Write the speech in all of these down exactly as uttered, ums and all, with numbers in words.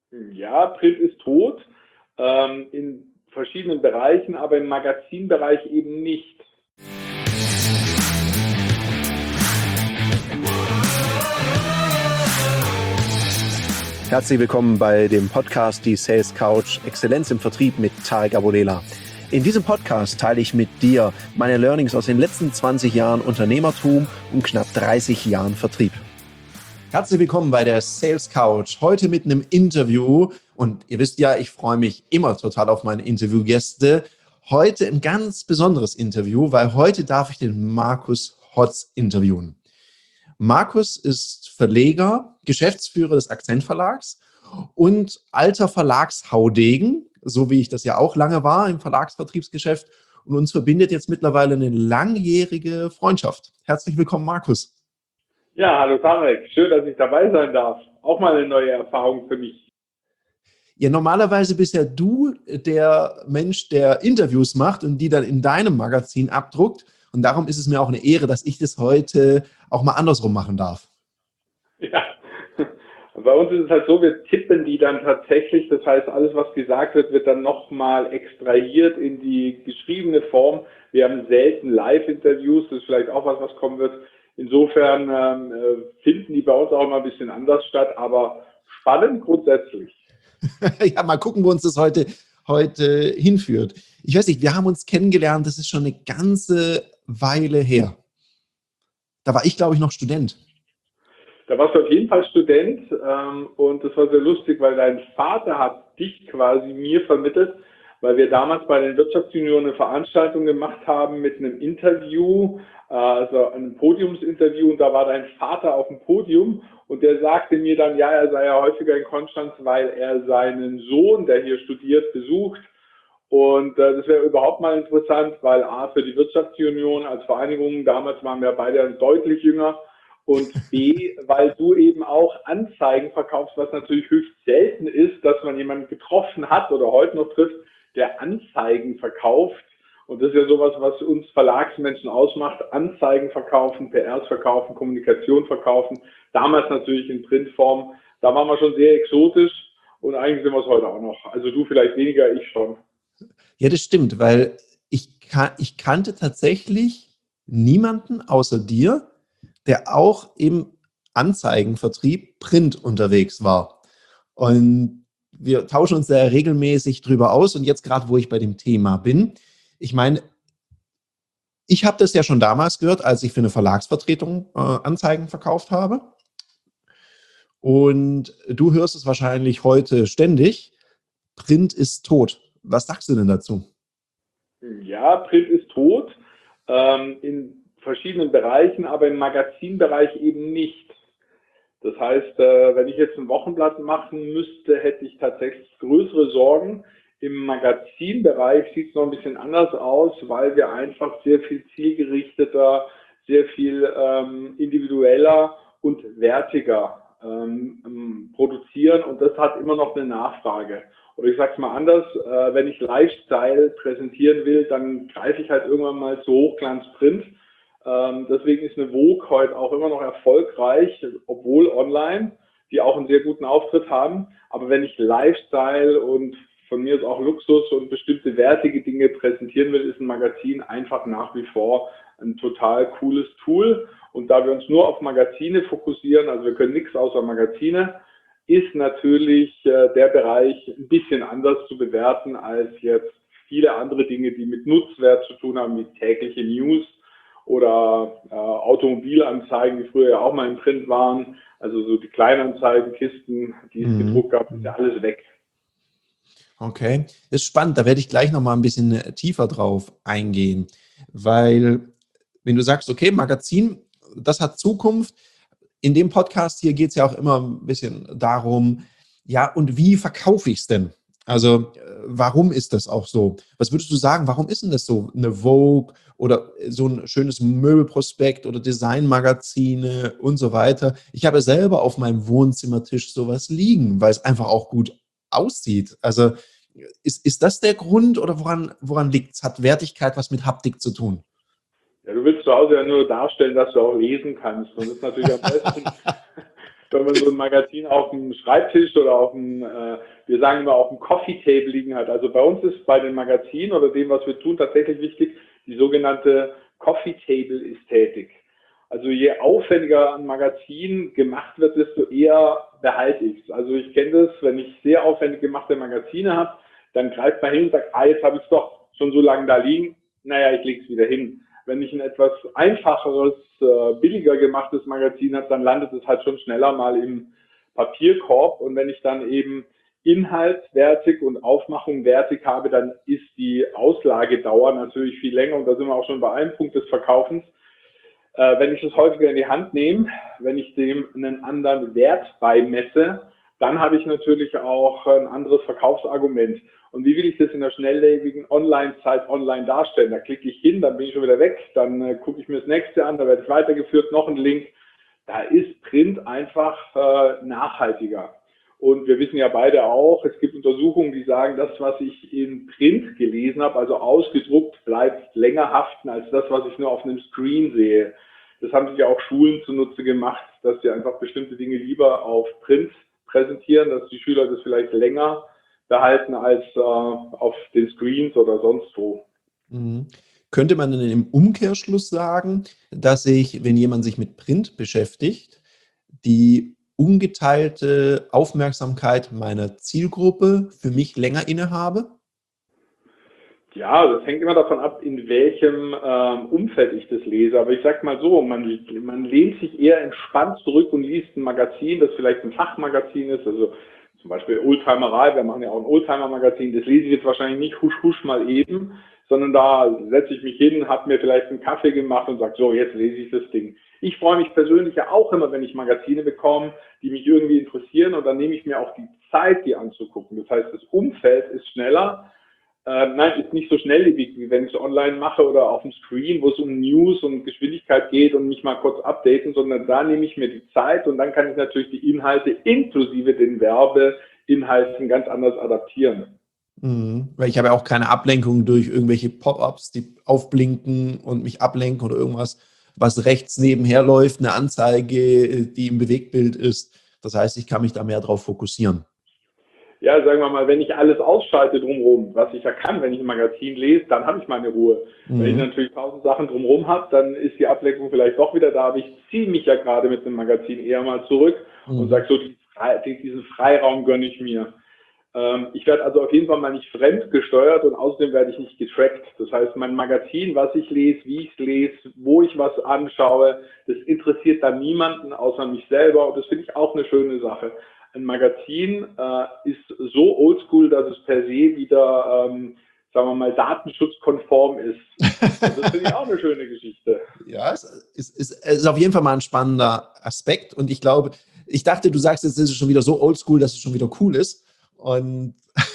Ja, Print ist tot, ähm, in verschiedenen Bereichen, aber im Magazinbereich eben nicht. Herzlich willkommen bei dem Podcast Die Sales Couch Exzellenz im Vertrieb mit Tarek Abodela. In diesem Podcast teile ich mit dir meine Learnings aus den letzten zwanzig Jahren Unternehmertum und knapp dreißig Jahren Vertrieb. Herzlich willkommen bei der Sales Couch. Heute mit einem Interview. Und ihr wisst ja, ich freue mich immer total auf meine Interviewgäste. Heute ein ganz besonderes Interview, weil heute darf ich den Markus Hotz interviewen. Markus ist Verleger, Geschäftsführer des Akzent Verlags und alter Verlagshaudegen, so wie ich das ja auch lange war im Verlagsvertriebsgeschäft. Und uns verbindet jetzt mittlerweile eine langjährige Freundschaft. Herzlich willkommen, Markus. Ja, hallo Tarek, schön, dass ich dabei sein darf. Auch mal eine neue Erfahrung für mich. Ja, normalerweise bist ja du der Mensch, der Interviews macht und die dann in deinem Magazin abdruckt. Und darum ist es mir auch eine Ehre, dass ich das heute auch mal andersrum machen darf. Ja, bei uns ist es halt so, wir tippen die dann tatsächlich. Das heißt, alles, was gesagt wird, wird dann nochmal extrahiert in die geschriebene Form. Wir haben selten Live-Interviews, das ist vielleicht auch was, was kommen wird. Insofern ähm, finden die bei uns auch immer ein bisschen anders statt, aber spannend grundsätzlich. Ja, mal gucken, wo uns das heute, heute hinführt. Ich weiß nicht, wir haben uns kennengelernt, das ist schon eine ganze Weile her. Da war ich, glaube ich, noch Student. Da warst du auf jeden Fall Student ähm, und das war sehr lustig, weil dein Vater hat dich quasi mir vermittelt, weil wir damals bei den Wirtschaftsunionen eine Veranstaltung gemacht haben mit einem Interview, äh, also einem Podiumsinterview, und da war dein Vater auf dem Podium und der sagte mir dann, ja, er sei ja häufiger in Konstanz, weil er seinen Sohn, der hier studiert, besucht. Und äh, das wäre überhaupt mal interessant, weil A, für die Wirtschaftsunion als Vereinigung, damals waren wir beide deutlich jünger, und B, weil du eben auch Anzeigen verkaufst, was natürlich höchst selten ist, dass man jemanden getroffen hat oder heute noch trifft, der Anzeigen verkauft. Und das ist ja sowas, was uns Verlagsmenschen ausmacht. Anzeigen verkaufen, P Rs verkaufen, Kommunikation verkaufen. Damals natürlich in Printform. Da waren wir schon sehr exotisch und eigentlich sind wir es heute auch noch. Also du vielleicht weniger, ich schon. Ja, das stimmt, weil ich, kan- ich kannte tatsächlich niemanden außer dir, der auch im Anzeigenvertrieb Print unterwegs war. Und wir tauschen uns da regelmäßig drüber aus. Und jetzt gerade, wo ich bei dem Thema bin, ich meine, ich habe das ja schon damals gehört, als ich für eine Verlagsvertretung äh, Anzeigen verkauft habe. Und du hörst es wahrscheinlich heute ständig. Print ist tot. Was sagst du denn dazu? Ja, Print ist tot, ähm, in verschiedenen Bereichen, aber im Magazinbereich eben nicht. Das heißt, äh, wenn ich jetzt ein Wochenblatt machen müsste, hätte ich tatsächlich größere Sorgen. Im Magazinbereich sieht es noch ein bisschen anders aus, weil wir einfach sehr viel zielgerichteter, sehr viel ähm, individueller und wertiger ähm, produzieren, und das hat immer noch eine Nachfrage. Oder ich sage es mal anders, äh, wenn ich Lifestyle präsentieren will, dann greife ich halt irgendwann mal zu Hochglanzprint. Ähm, deswegen ist eine Vogue heute auch immer noch erfolgreich, obwohl online, die auch einen sehr guten Auftritt haben. Aber wenn ich Lifestyle und von mir ist auch Luxus und bestimmte wertige Dinge präsentieren will, ist ein Magazin einfach nach wie vor ein total cooles Tool. Und da wir uns nur auf Magazine fokussieren, also wir können nichts außer Magazine, ist natürlich äh, der Bereich ein bisschen anders zu bewerten als jetzt viele andere Dinge, die mit Nutzwert zu tun haben, wie tägliche News oder äh, Automobilanzeigen, die früher ja auch mal im Print waren. Also so die Kleinanzeigen, Kisten, die es Mhm. gedruckt gab, ist ja alles weg. Okay, das ist spannend. Da werde ich gleich noch mal ein bisschen äh, tiefer drauf eingehen, weil wenn du sagst, okay, Magazin, das hat Zukunft. In dem Podcast hier geht es ja auch immer ein bisschen darum, ja, und wie verkaufe ich es denn? Also, äh, warum ist das auch so? Was würdest du sagen, warum ist denn das so? Eine Vogue oder so ein schönes Möbelprospekt oder Designmagazine und so weiter. Ich habe selber auf meinem Wohnzimmertisch sowas liegen, weil es einfach auch gut aussieht. Also, ist, ist das der Grund oder woran, woran liegt es? Hat Wertigkeit was mit Haptik zu tun? Ja, du willst zu Hause ja nur darstellen, dass du auch lesen kannst. Und das ist natürlich am besten, wenn man so ein Magazin auf dem Schreibtisch oder auf dem, äh, wir sagen immer auf dem Coffee Table liegen hat. Also bei uns ist bei den Magazinen oder dem, was wir tun, tatsächlich wichtig, die sogenannte Coffee Table Ästhetik. Also je aufwendiger ein Magazin gemacht wird, desto eher behalte ich es. Also ich kenne das, wenn ich sehr aufwendig gemachte Magazine habe, dann greift man hin und sagt, ah, jetzt habe ich es doch schon so lange da liegen, naja, ich lege es wieder hin. Wenn ich ein etwas einfacheres, äh, billiger gemachtes Magazin habe, dann landet es halt schon schneller mal im Papierkorb. Und wenn ich dann eben Inhalt wertig und Aufmachung wertig habe, dann ist die Auslagedauer natürlich viel länger. Und da sind wir auch schon bei einem Punkt des Verkaufens. Äh, wenn ich das häufiger in die Hand nehme, wenn ich dem einen anderen Wert beimesse, dann habe ich natürlich auch ein anderes Verkaufsargument. Und wie will ich das in der schnelllebigen Online-Zeit online darstellen? Da klicke ich hin, dann bin ich schon wieder weg, dann äh, gucke ich mir das nächste an, da werde ich weitergeführt, noch ein Link. Da ist Print einfach äh, nachhaltiger. Und wir wissen ja beide auch, es gibt Untersuchungen, die sagen, das, was ich in Print gelesen habe, also ausgedruckt, bleibt länger haften als das, was ich nur auf einem Screen sehe. Das haben sich ja auch Schulen zunutze gemacht, dass sie einfach bestimmte Dinge lieber auf Print präsentieren, dass die Schüler das vielleicht länger behalten als äh, auf den Screens oder sonst wo. Mhm. Könnte man denn im Umkehrschluss sagen, dass ich, wenn jemand sich mit Print beschäftigt, die ungeteilte Aufmerksamkeit meiner Zielgruppe für mich länger innehabe? Ja, das hängt immer davon ab, in welchem ähm, Umfeld ich das lese. Aber ich sag mal so, man, man lehnt sich eher entspannt zurück und liest ein Magazin, das vielleicht ein Fachmagazin ist, also zum Beispiel Oldtimerei, wir machen ja auch ein Oldtimer-Magazin, das lese ich jetzt wahrscheinlich nicht husch husch mal eben, sondern da setze ich mich hin, habe mir vielleicht einen Kaffee gemacht und sage, so, jetzt lese ich das Ding. Ich freue mich persönlich ja auch immer, wenn ich Magazine bekomme, die mich irgendwie interessieren, und dann nehme ich mir auch die Zeit, die anzugucken. Das heißt, das Umfeld ist schneller. Äh, nein, ist nicht so schnelllebig, wie wenn ich es online mache oder auf dem Screen, wo es um News und Geschwindigkeit geht und mich mal kurz updaten, sondern da nehme ich mir die Zeit und dann kann ich natürlich die Inhalte inklusive den Werbeinhalten ganz anders adaptieren. Mhm. Weil ich habe ja auch keine Ablenkung durch irgendwelche Pop-ups, die aufblinken und mich ablenken oder irgendwas, was rechts nebenher läuft, eine Anzeige, die im Bewegtbild ist. Das heißt, ich kann mich da mehr drauf fokussieren. Ja, sagen wir mal, wenn ich alles ausschalte drumherum, was ich ja kann, wenn ich ein Magazin lese, dann habe ich meine Ruhe. Mhm. Wenn ich natürlich tausend Sachen drumherum habe, dann ist die Ablenkung vielleicht doch wieder da, aber ich ziehe mich ja gerade mit dem Magazin eher mal zurück mhm. und sage so, diesen Freiraum gönne ich mir. Ähm, ich werde also auf jeden Fall mal nicht fremdgesteuert und außerdem werde ich nicht getrackt. Das heißt, mein Magazin, was ich lese, wie ich es lese, wo ich was anschaue, das interessiert dann niemanden außer mich selber, und das finde ich auch eine schöne Sache. Ein Magazin äh, ist so oldschool, dass es per se wieder, ähm, sagen wir mal, datenschutzkonform ist. Also das finde ich auch eine schöne Geschichte. Ja, es ist, ist, ist auf jeden Fall mal ein spannender Aspekt, und ich glaube, ich dachte, du sagst jetzt, es ist schon wieder so oldschool, dass es schon wieder cool ist. Und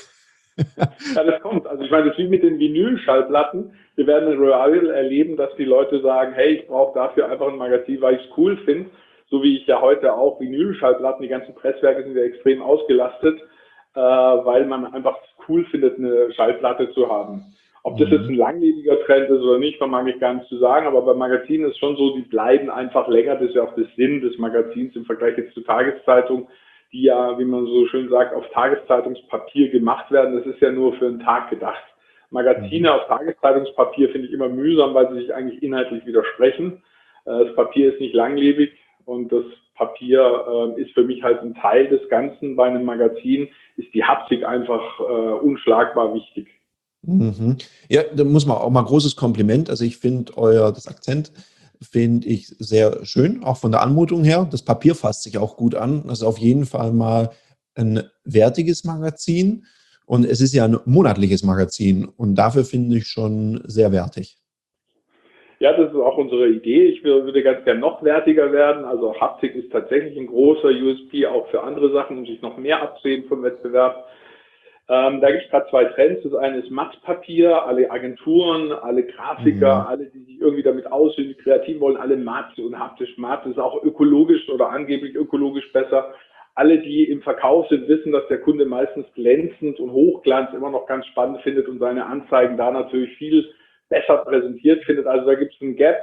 ja, das kommt. Also ich meine, das ist wie mit den Vinyl-Schallplatten. Wir werden in Real erleben, dass die Leute sagen, hey, ich brauche dafür einfach ein Magazin, weil ich es cool finde. So wie ich ja heute auch Vinyl-Schallplatten, die ganzen Presswerke sind ja extrem ausgelastet, äh, weil man einfach cool findet, eine Schallplatte zu haben. Ob das jetzt ein langlebiger Trend ist oder nicht, vermag ich gar nicht zu sagen, aber bei Magazinen ist es schon so, die bleiben einfach länger. Das ist ja auch der Sinn des Magazins im Vergleich jetzt zur Tageszeitung, die ja, wie man so schön sagt, auf Tageszeitungspapier gemacht werden. Das ist ja nur für einen Tag gedacht. Magazine auf Tageszeitungspapier finde ich immer mühsam, weil sie sich eigentlich inhaltlich widersprechen. Das Papier ist nicht langlebig. Und das Papier äh, ist für mich halt ein Teil des Ganzen. Bei einem Magazin ist die Haptik einfach äh, unschlagbar wichtig. Mhm. Ja, da muss man auch mal großes Kompliment. Also ich finde euer, das Akzent finde ich sehr schön, auch von der Anmutung her. Das Papier fasst sich auch gut an. Das ist auf jeden Fall mal ein wertiges Magazin. Und es ist ja ein monatliches Magazin. Und dafür finde ich schon sehr wertig. Ja, das ist auch unsere Idee. Ich würde ganz gern noch wertiger werden. Also Haptik ist tatsächlich ein großer U S P auch für andere Sachen, um sich noch mehr abzuheben vom Wettbewerb. Ähm, da gibt es gerade zwei Trends. Das eine ist Mattpapier. Alle Agenturen, alle Grafiker, mhm. alle, die sich irgendwie damit aussehen, die kreativ wollen, alle matt und haptisch matt. Das ist auch ökologisch oder angeblich ökologisch besser. Alle, die im Verkauf sind, wissen, dass der Kunde meistens glänzend und Hochglanz immer noch ganz spannend findet und seine Anzeigen da natürlich viel besser präsentiert findet. Also da gibt es einen Gap,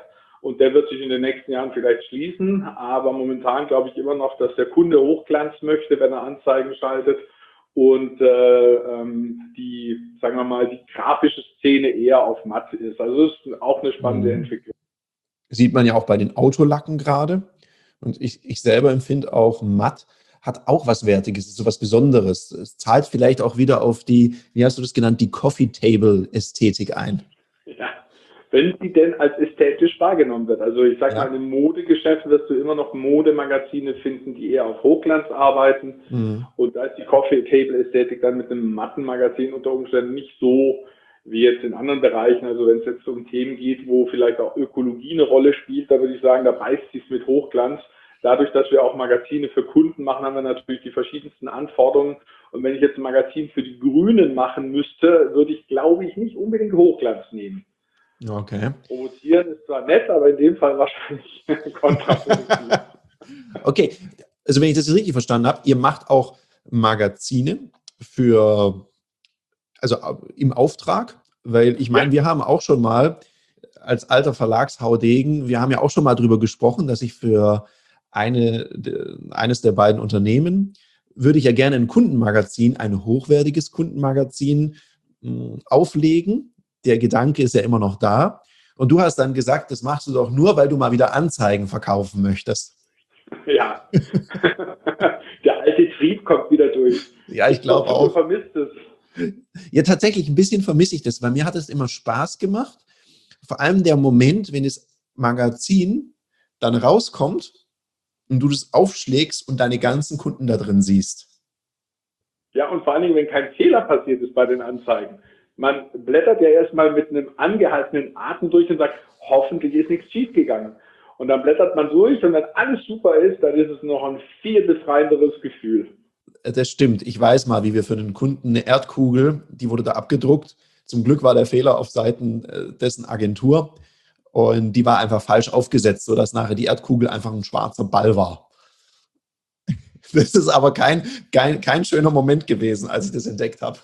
und der wird sich in den nächsten Jahren vielleicht schließen, aber momentan glaube ich immer noch, dass der Kunde Hochglanz möchte, wenn er Anzeigen schaltet und äh, ähm, die, sagen wir mal, die grafische Szene eher auf matt ist. Also das ist auch eine spannende mhm. Entwicklung. Sieht man ja auch bei den Autolacken gerade und ich, ich selber empfinde auch matt hat auch was Wertiges, so was Besonderes. Es zahlt vielleicht auch wieder auf die, wie hast du das genannt, die Coffee-Table-Ästhetik ein. Ja, wenn sie denn als ästhetisch wahrgenommen wird. Also ich sage ja. mal, im Modegeschäft wirst du immer noch Modemagazine finden, die eher auf Hochglanz arbeiten. Mhm. Und da ist die Coffee-Table-Ästhetik dann mit einem matten Magazin unter Umständen nicht so wie jetzt in anderen Bereichen. Also wenn es jetzt um Themen geht, wo vielleicht auch Ökologie eine Rolle spielt, da würde ich sagen, da beißt sie es mit Hochglanz. Dadurch, dass wir auch Magazine für Kunden machen, haben wir natürlich die verschiedensten Anforderungen. Und wenn ich jetzt ein Magazin für die Grünen machen müsste, würde ich, glaube ich, nicht unbedingt Hochglanz nehmen. Okay. Promozieren ist zwar nett, aber in dem Fall wahrscheinlich kontraproduktiv. Okay, also wenn ich das jetzt richtig verstanden habe, ihr macht auch Magazine für, also im Auftrag, weil ich meine, ja. wir haben auch schon mal als alter Verlagshaudegen, wir haben ja auch schon mal drüber gesprochen, dass ich für Eine, eines der beiden Unternehmen, würde ich ja gerne ein Kundenmagazin, ein hochwertiges Kundenmagazin mh, auflegen. Der Gedanke ist ja immer noch da. Und du hast dann gesagt, das machst du doch nur, weil du mal wieder Anzeigen verkaufen möchtest. Ja, der alte Trieb kommt wieder durch. Ja, ich glaube auch. Du vermisst es. Ja, tatsächlich, ein bisschen vermisse ich das. Bei mir hat es immer Spaß gemacht. Vor allem der Moment, wenn das Magazin dann rauskommt, und du das aufschlägst und deine ganzen Kunden da drin siehst. Ja, und vor allen Dingen, wenn kein Fehler passiert ist bei den Anzeigen. Man blättert ja erstmal mit einem angehaltenen Atem durch und sagt, hoffentlich ist nichts schiefgegangen. Und dann blättert man durch und wenn alles super ist, dann ist es noch ein viel befreienderes Gefühl. Das stimmt. Ich weiß mal, wie wir für den Kunden eine Erdkugel, die wurde da abgedruckt. Zum Glück war der Fehler auf Seiten dessen Agentur. Und die war einfach falsch aufgesetzt, sodass nachher die Erdkugel einfach ein schwarzer Ball war. Das ist aber kein, kein, kein schöner Moment gewesen, als ich das entdeckt habe.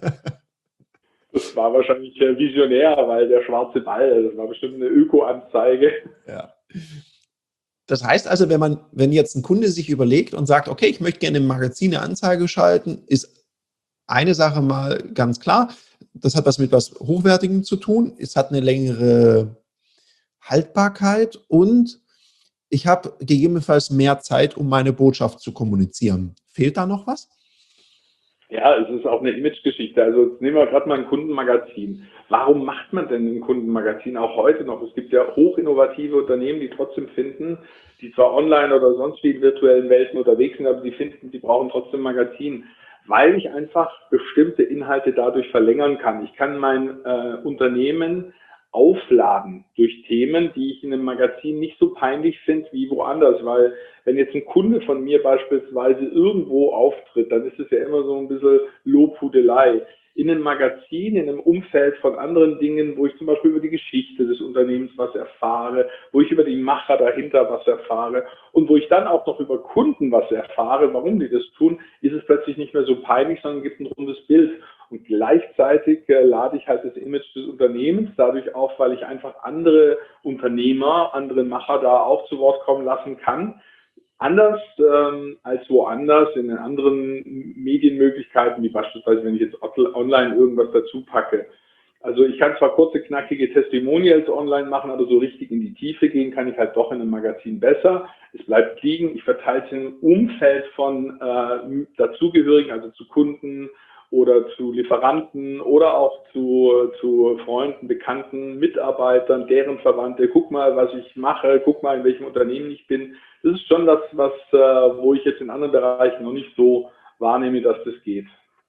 Das war wahrscheinlich visionär, weil der schwarze Ball, das war bestimmt eine Öko-Anzeige. Ja. Das heißt also, wenn man, wenn jetzt ein Kunde sich überlegt und sagt, okay, ich möchte gerne im Magazin eine Anzeige schalten, ist eine Sache mal ganz klar. Das hat was mit was Hochwertigem zu tun. Es hat eine längere Haltbarkeit und ich habe gegebenenfalls mehr Zeit, um meine Botschaft zu kommunizieren. Fehlt da noch was? Ja, es ist auch eine Imagegeschichte. Also jetzt nehmen wir gerade mal ein Kundenmagazin. Warum macht man denn ein Kundenmagazin auch heute noch? Es gibt ja hochinnovative Unternehmen, die trotzdem finden, die zwar online oder sonst wie in virtuellen Welten unterwegs sind, aber die finden, sie brauchen trotzdem ein Magazin, weil ich einfach bestimmte Inhalte dadurch verlängern kann. Ich kann mein äh, Unternehmen aufladen durch Themen, die ich in einem Magazin nicht so peinlich finde wie woanders, weil wenn jetzt ein Kunde von mir beispielsweise irgendwo auftritt, dann ist es ja immer so ein bisschen Lobhudelei. In einem Magazin, in einem Umfeld von anderen Dingen, wo ich zum Beispiel über die Geschichte des Unternehmens was erfahre, wo ich über die Macher dahinter was erfahre und wo ich dann auch noch über Kunden was erfahre, warum die das tun, ist es plötzlich nicht mehr so peinlich, sondern gibt ein rundes Bild. Und gleichzeitig äh, lade ich halt das Image des Unternehmens dadurch auf, weil ich einfach andere Unternehmer, andere Macher da auch zu Wort kommen lassen kann. Anders ähm, als woanders in den anderen Medienmöglichkeiten, wie beispielsweise, wenn ich jetzt online irgendwas dazu packe. Also ich kann zwar kurze, knackige Testimonials online machen, aber so richtig in die Tiefe gehen kann ich halt doch in einem Magazin besser. Es bleibt liegen, ich verteile es im Umfeld von äh, dazugehörigen, also zu Kunden oder zu Lieferanten oder auch zu, zu Freunden, Bekannten, Mitarbeitern, deren Verwandte. Guck mal, was ich mache, guck mal, in welchem Unternehmen ich bin. Das ist schon das, was, äh, wo ich jetzt in anderen Bereichen noch nicht so wahrnehme, dass das geht.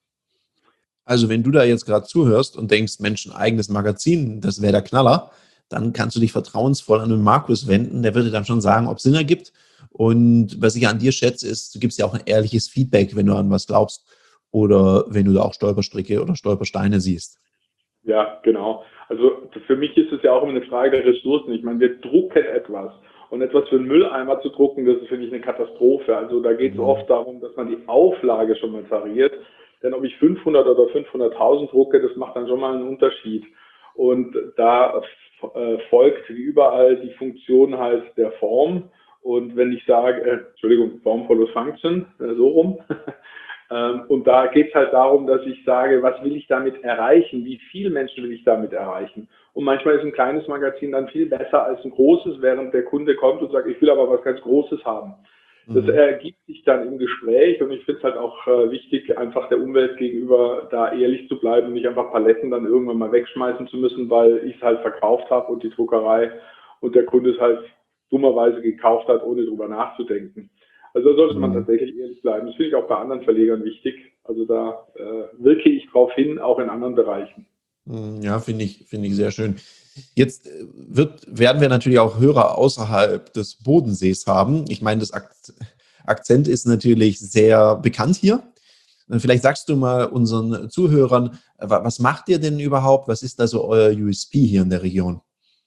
Also wenn du da jetzt gerade zuhörst und denkst, Mensch, ein eigenes Magazin, das wäre der Knaller, dann kannst du dich vertrauensvoll an den Markus wenden. Der würde dann schon sagen, ob es Sinn ergibt. Und was ich an dir schätze, ist, du gibst ja auch ein ehrliches Feedback, wenn du an was glaubst oder wenn du da auch Stolperstricke oder Stolpersteine siehst. Ja, genau. Also für mich ist es ja auch immer eine Frage der Ressourcen. Ich meine, wir drucken etwas. Und etwas für einen Mülleimer zu drucken, das ist, finde ich, eine Katastrophe. Also da geht es mhm. oft darum, dass man die Auflage schon mal tariert. Denn ob ich fünfhundert oder fünfhunderttausend drucke, das macht dann schon mal einen Unterschied. Und da äh, folgt wie überall die Funktion halt der Form. Und wenn ich sage, äh, Entschuldigung, Form follows Function, äh, so rum. ähm, und da geht es halt darum, dass ich sage, was will ich damit erreichen? Wie viele Menschen will ich damit erreichen? Und manchmal ist ein kleines Magazin dann viel besser als ein großes, während der Kunde kommt und sagt, ich will aber was ganz Großes haben. Das Mhm. ergibt sich dann im Gespräch und ich finde es halt auch äh, wichtig, einfach der Umwelt gegenüber da ehrlich zu bleiben und nicht einfach Paletten dann irgendwann mal wegschmeißen zu müssen, weil ich es halt verkauft habe und die Druckerei und der Kunde es halt dummerweise gekauft hat, ohne drüber nachzudenken. Also da sollte man Mhm. tatsächlich ehrlich bleiben. Das finde ich auch bei anderen Verlegern wichtig. Also da äh, wirke ich drauf hin, auch in anderen Bereichen. Mhm. Ja, finde ich, finde ich sehr schön. Jetzt äh, wird, werden wir natürlich auch Hörer außerhalb des Bodensees haben. Ich meine, das Akt- Akzent ist natürlich sehr bekannt hier. Äh, Vielleicht sagst du mal unseren Zuhörern, äh, wa- was macht ihr denn überhaupt? Was ist da so euer U S P hier in der Region?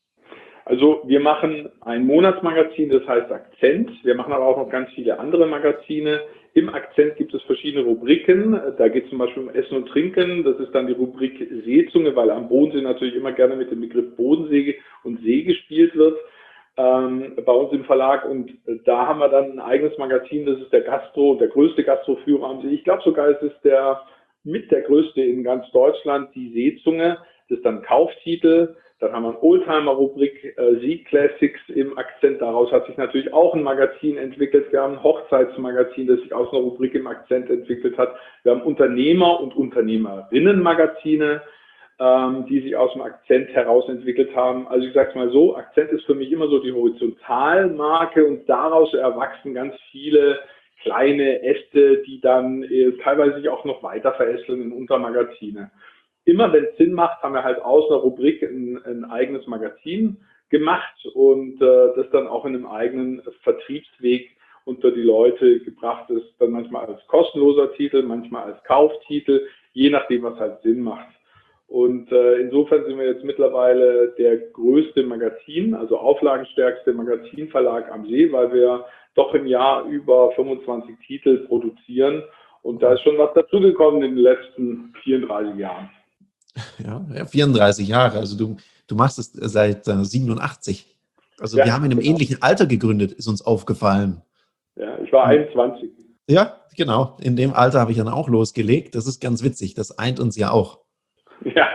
Also wir machen ein Monatsmagazin, das heißt Akzent. Wir machen aber auch noch ganz viele andere Magazine. Im Akzent gibt es verschiedene Rubriken. Da geht es zum Beispiel um Essen und Trinken. Das ist dann die Rubrik Seezunge, weil am Bodensee natürlich immer gerne mit dem Begriff Bodensee und See gespielt wird. Ähm, bei uns im Verlag. Und da haben wir dann ein eigenes Magazin. Das ist der Gastro, der größte Gastroführer am See. Ich glaube sogar, es ist der mit der größte in ganz Deutschland, die Seezunge. Das ist dann Kauftitel. Dann haben wir eine Oldtimer-Rubrik, äh, Sea Classics im Akzent. Daraus hat sich natürlich auch ein Magazin entwickelt. Wir haben ein Hochzeitsmagazin, das sich aus einer Rubrik im Akzent entwickelt hat. Wir haben Unternehmer- und Unternehmerinnen-Magazine, ähm, die sich aus dem Akzent heraus entwickelt haben. Also ich sage es mal so, Akzent ist für mich immer so die Horizontalmarke und daraus erwachsen ganz viele kleine Äste, die dann äh, teilweise sich auch noch weiter verästeln in Untermagazine. Immer wenn es Sinn macht, haben wir halt aus einer Rubrik ein, ein eigenes Magazin gemacht und äh, das dann auch in einem eigenen Vertriebsweg unter die Leute gebracht ist, dann manchmal als kostenloser Titel, manchmal als Kauftitel, je nachdem, was halt Sinn macht. Und äh, insofern sind wir jetzt mittlerweile der größte Magazin, also auflagenstärkste Magazinverlag am See, weil wir doch im Jahr über fünfundzwanzig Titel produzieren. Und da ist schon was dazugekommen in den letzten vierunddreißig Jahren. Ja, ja, vierunddreißig Jahre, also du, du machst es seit äh, siebenundachtzig. Also wir Ja, haben in einem genau. ähnlichen Alter gegründet, ist uns aufgefallen. Ja, ich war einundzwanzig. Ja, genau. In dem Alter habe ich dann auch losgelegt. Das ist ganz witzig. Das eint uns ja auch. Ja,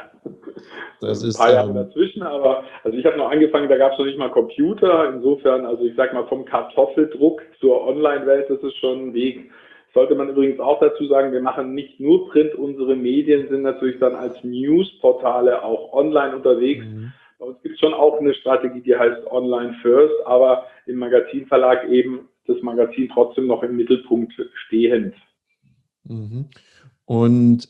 Das ein ist, paar Jahre ähm, dazwischen, aber also ich habe noch angefangen, da gab es noch nicht mal Computer. Insofern, also ich sag mal vom Kartoffeldruck zur Online-Welt, das ist schon ein Weg. Sollte man übrigens auch dazu sagen, wir machen nicht nur Print, unsere Medien sind natürlich dann als Newsportale auch online unterwegs. mhm. Bei uns gibt es schon auch eine Strategie, die heißt Online First, aber im Magazinverlag eben das Magazin trotzdem noch im Mittelpunkt stehend. Mhm. Und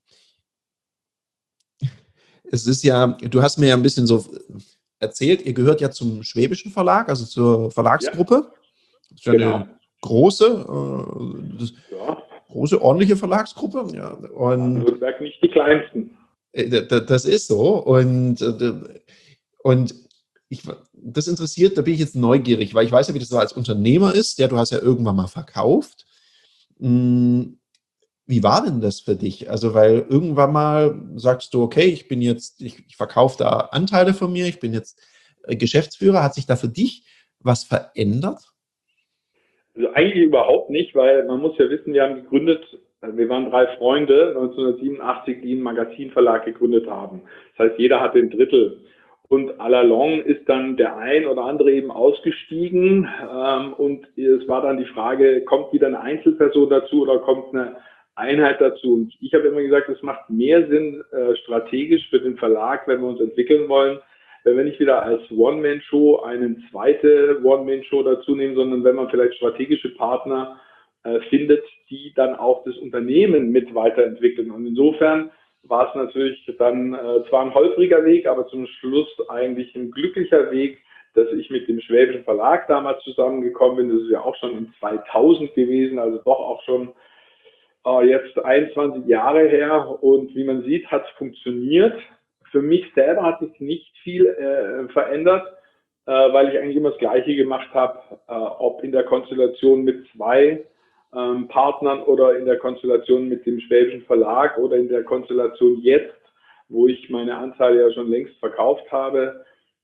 es ist ja, du hast mir ja ein bisschen so erzählt, ihr gehört ja zum Schwäbischen Verlag, also zur Ja, Verlagsgruppe. Das ist ja genau. eine große, äh, das, Ja, große, ordentliche Verlagsgruppe. Ja. Und Baden-Württemberg nicht die kleinsten. äh, d- d- das ist so. Und, äh, und ich, das interessiert, da bin ich jetzt neugierig, weil ich weiß ja, wie das so als Unternehmer ist. Ja, du hast ja irgendwann mal verkauft. Hm, Wie war denn das für dich? Also, weil irgendwann mal sagst du, okay, ich bin jetzt, ich, ich verkaufe da Anteile von mir, ich bin jetzt äh, Geschäftsführer. Hat sich da für dich was verändert? Also eigentlich überhaupt nicht, weil man muss ja wissen, wir haben gegründet, wir waren drei Freunde neunzehnhundertsiebenundachtzig, die einen Magazinverlag gegründet haben. Das heißt, jeder hatte ein Drittel. Und à la longue ist dann der ein oder andere eben ausgestiegen ähm, und es war dann die Frage, kommt wieder eine Einzelperson dazu oder kommt eine Einheit dazu? Und ich habe immer gesagt, es macht mehr Sinn äh, strategisch für den Verlag, wenn wir uns entwickeln wollen, wenn wir nicht wieder als One-Man-Show eine zweite One-Man-Show dazu nehmen, sondern wenn man vielleicht strategische Partner äh, findet, die dann auch das Unternehmen mit weiterentwickeln. Und insofern war es natürlich dann äh, zwar ein holpriger Weg, aber zum Schluss eigentlich ein glücklicher Weg, dass ich mit dem Schwäbischen Verlag damals zusammengekommen bin. Das ist ja auch schon in zweitausend gewesen, also doch auch schon äh, jetzt einundzwanzig Jahre her. Und wie man sieht, hat es funktioniert. Für mich selber hat sich nicht viel äh, verändert, äh, weil ich eigentlich immer das Gleiche gemacht habe, äh, ob in der Konstellation mit zwei ähm, Partnern oder in der Konstellation mit dem Schwäbischen Verlag oder in der Konstellation jetzt, wo ich meine Anteile ja schon längst verkauft habe.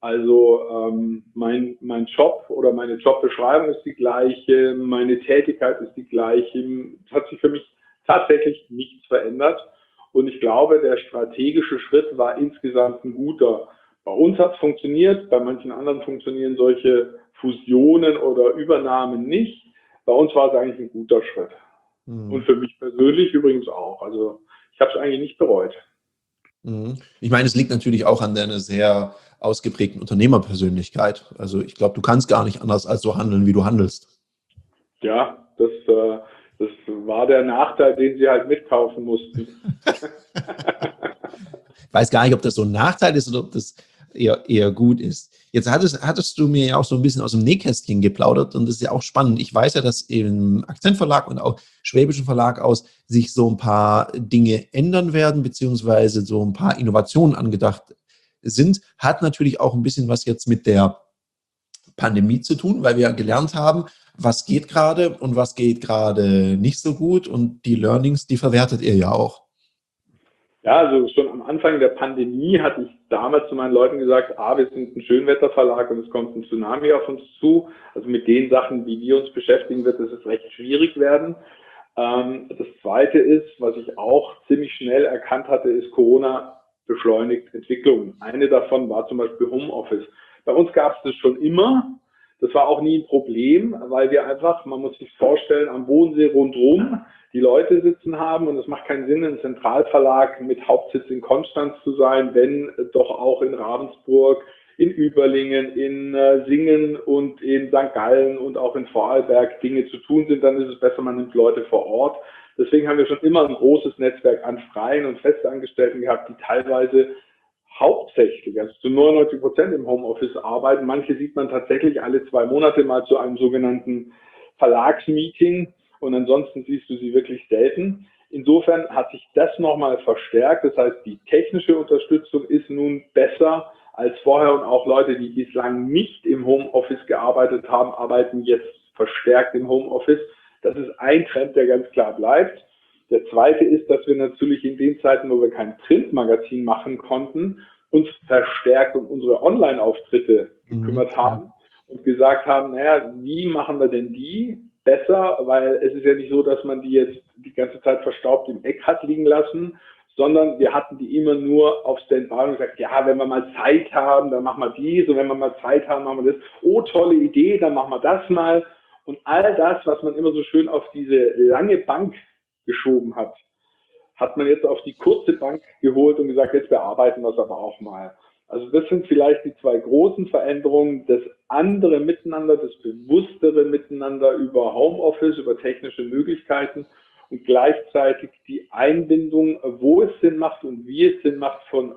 Also ähm, mein, mein Job oder meine Jobbeschreibung ist die gleiche, meine Tätigkeit ist die gleiche. Es hat sich für mich tatsächlich nichts verändert. Und ich glaube, der strategische Schritt war insgesamt ein guter. Bei uns hat es funktioniert, bei manchen anderen funktionieren solche Fusionen oder Übernahmen nicht. Bei uns war es eigentlich ein guter Schritt. Mhm. Und für mich persönlich übrigens auch. Also ich habe es eigentlich nicht bereut. Mhm. Ich meine, es liegt natürlich auch an deiner sehr ausgeprägten Unternehmerpersönlichkeit. Also ich glaube, du kannst gar nicht anders als so handeln, wie du handelst. Ja, das, äh, das war der Nachteil, den sie halt mitkaufen mussten. Ich weiß gar nicht, ob das so ein Nachteil ist oder ob das eher, eher gut ist. Jetzt hattest, hattest du mir ja auch so ein bisschen aus dem Nähkästchen geplaudert und das ist ja auch spannend. Ich weiß ja, dass im Akzentverlag und auch Schwäbischen Verlag aus sich so ein paar Dinge ändern werden, beziehungsweise so ein paar Innovationen angedacht sind. Hat natürlich auch ein bisschen was jetzt mit der Pandemie zu tun, weil wir ja gelernt haben, was geht gerade und was geht gerade nicht so gut und die Learnings, die verwertet ihr ja auch. Ja, also schon am Anfang der Pandemie hatte ich damals zu meinen Leuten gesagt, ah, wir sind ein Schönwetterverlag und es kommt ein Tsunami auf uns zu. Also mit den Sachen, wie wir uns beschäftigen, wird es recht schwierig werden. Ähm, das Zweite ist, was ich auch ziemlich schnell erkannt hatte, ist, Corona beschleunigt Entwicklungen. Eine davon war zum Beispiel Homeoffice. Bei uns gab es das schon immer. Das war auch nie ein Problem, weil wir einfach, man muss sich vorstellen, am Bodensee rundherum die Leute sitzen haben und es macht keinen Sinn, ein Zentralverlag mit Hauptsitz in Konstanz zu sein, wenn doch auch in Ravensburg, in Überlingen, in äh, Singen und in Sankt Gallen und auch in Vorarlberg Dinge zu tun sind, dann ist es besser, man nimmt Leute vor Ort. Deswegen haben wir schon immer ein großes Netzwerk an freien und Festangestellten gehabt, die teilweise hauptsächlich, also zu neunundneunzig Prozent im Homeoffice arbeiten. Manche sieht man tatsächlich alle zwei Monate mal zu einem sogenannten Verlagsmeeting und ansonsten siehst du sie wirklich selten. Insofern hat sich das nochmal verstärkt. Das heißt, die technische Unterstützung ist nun besser als vorher und auch Leute, die bislang nicht im Homeoffice gearbeitet haben, arbeiten jetzt verstärkt im Homeoffice. Das ist ein Trend, der ganz klar bleibt. Der zweite ist, dass wir natürlich in den Zeiten, wo wir kein Printmagazin machen konnten, uns verstärkt um unsere Online-Auftritte gekümmert mhm. haben und gesagt haben, naja, wie machen wir denn die besser? Weil es ist ja nicht so, dass man die jetzt die ganze Zeit verstaubt im Eck hat liegen lassen, sondern wir hatten die immer nur auf Standby und gesagt, ja, wenn wir mal Zeit haben, dann machen wir dies und wenn wir mal Zeit haben, machen wir das. Oh, tolle Idee, dann machen wir das mal. Und all das, was man immer so schön auf diese lange Bank geschoben hat, hat man jetzt auf die kurze Bank geholt und gesagt, jetzt bearbeiten wir es aber auch mal. Also das sind vielleicht die zwei großen Veränderungen, das andere Miteinander, das bewusstere Miteinander über Homeoffice, über technische Möglichkeiten und gleichzeitig die Einbindung, wo es Sinn macht und wie es Sinn macht von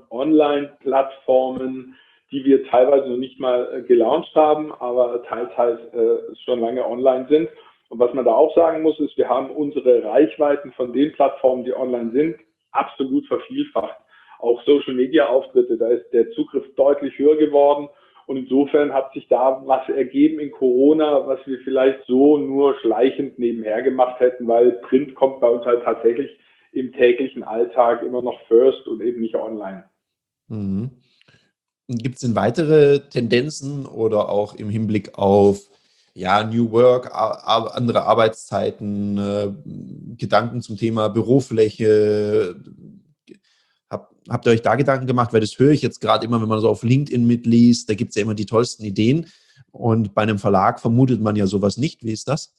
Online-Plattformen, die wir teilweise noch nicht mal gelauncht haben, aber teils halt äh, schon lange online sind. Und was man da auch sagen muss, ist, wir haben unsere Reichweiten von den Plattformen, die online sind, absolut vervielfacht. Auch Social-Media-Auftritte, da ist der Zugriff deutlich höher geworden. Und insofern hat sich da was ergeben in Corona, was wir vielleicht so nur schleichend nebenher gemacht hätten, weil Print kommt bei uns halt tatsächlich im täglichen Alltag immer noch first und eben nicht online. Mhm. Gibt es denn weitere Tendenzen oder auch im Hinblick auf ja, New Work, ar- andere Arbeitszeiten, äh, Gedanken zum Thema Bürofläche? Hab, habt ihr euch da Gedanken gemacht? Weil das höre ich jetzt gerade immer, wenn man so auf LinkedIn mitliest, da gibt es ja immer die tollsten Ideen. Und bei einem Verlag vermutet man ja sowas nicht. Wie ist das?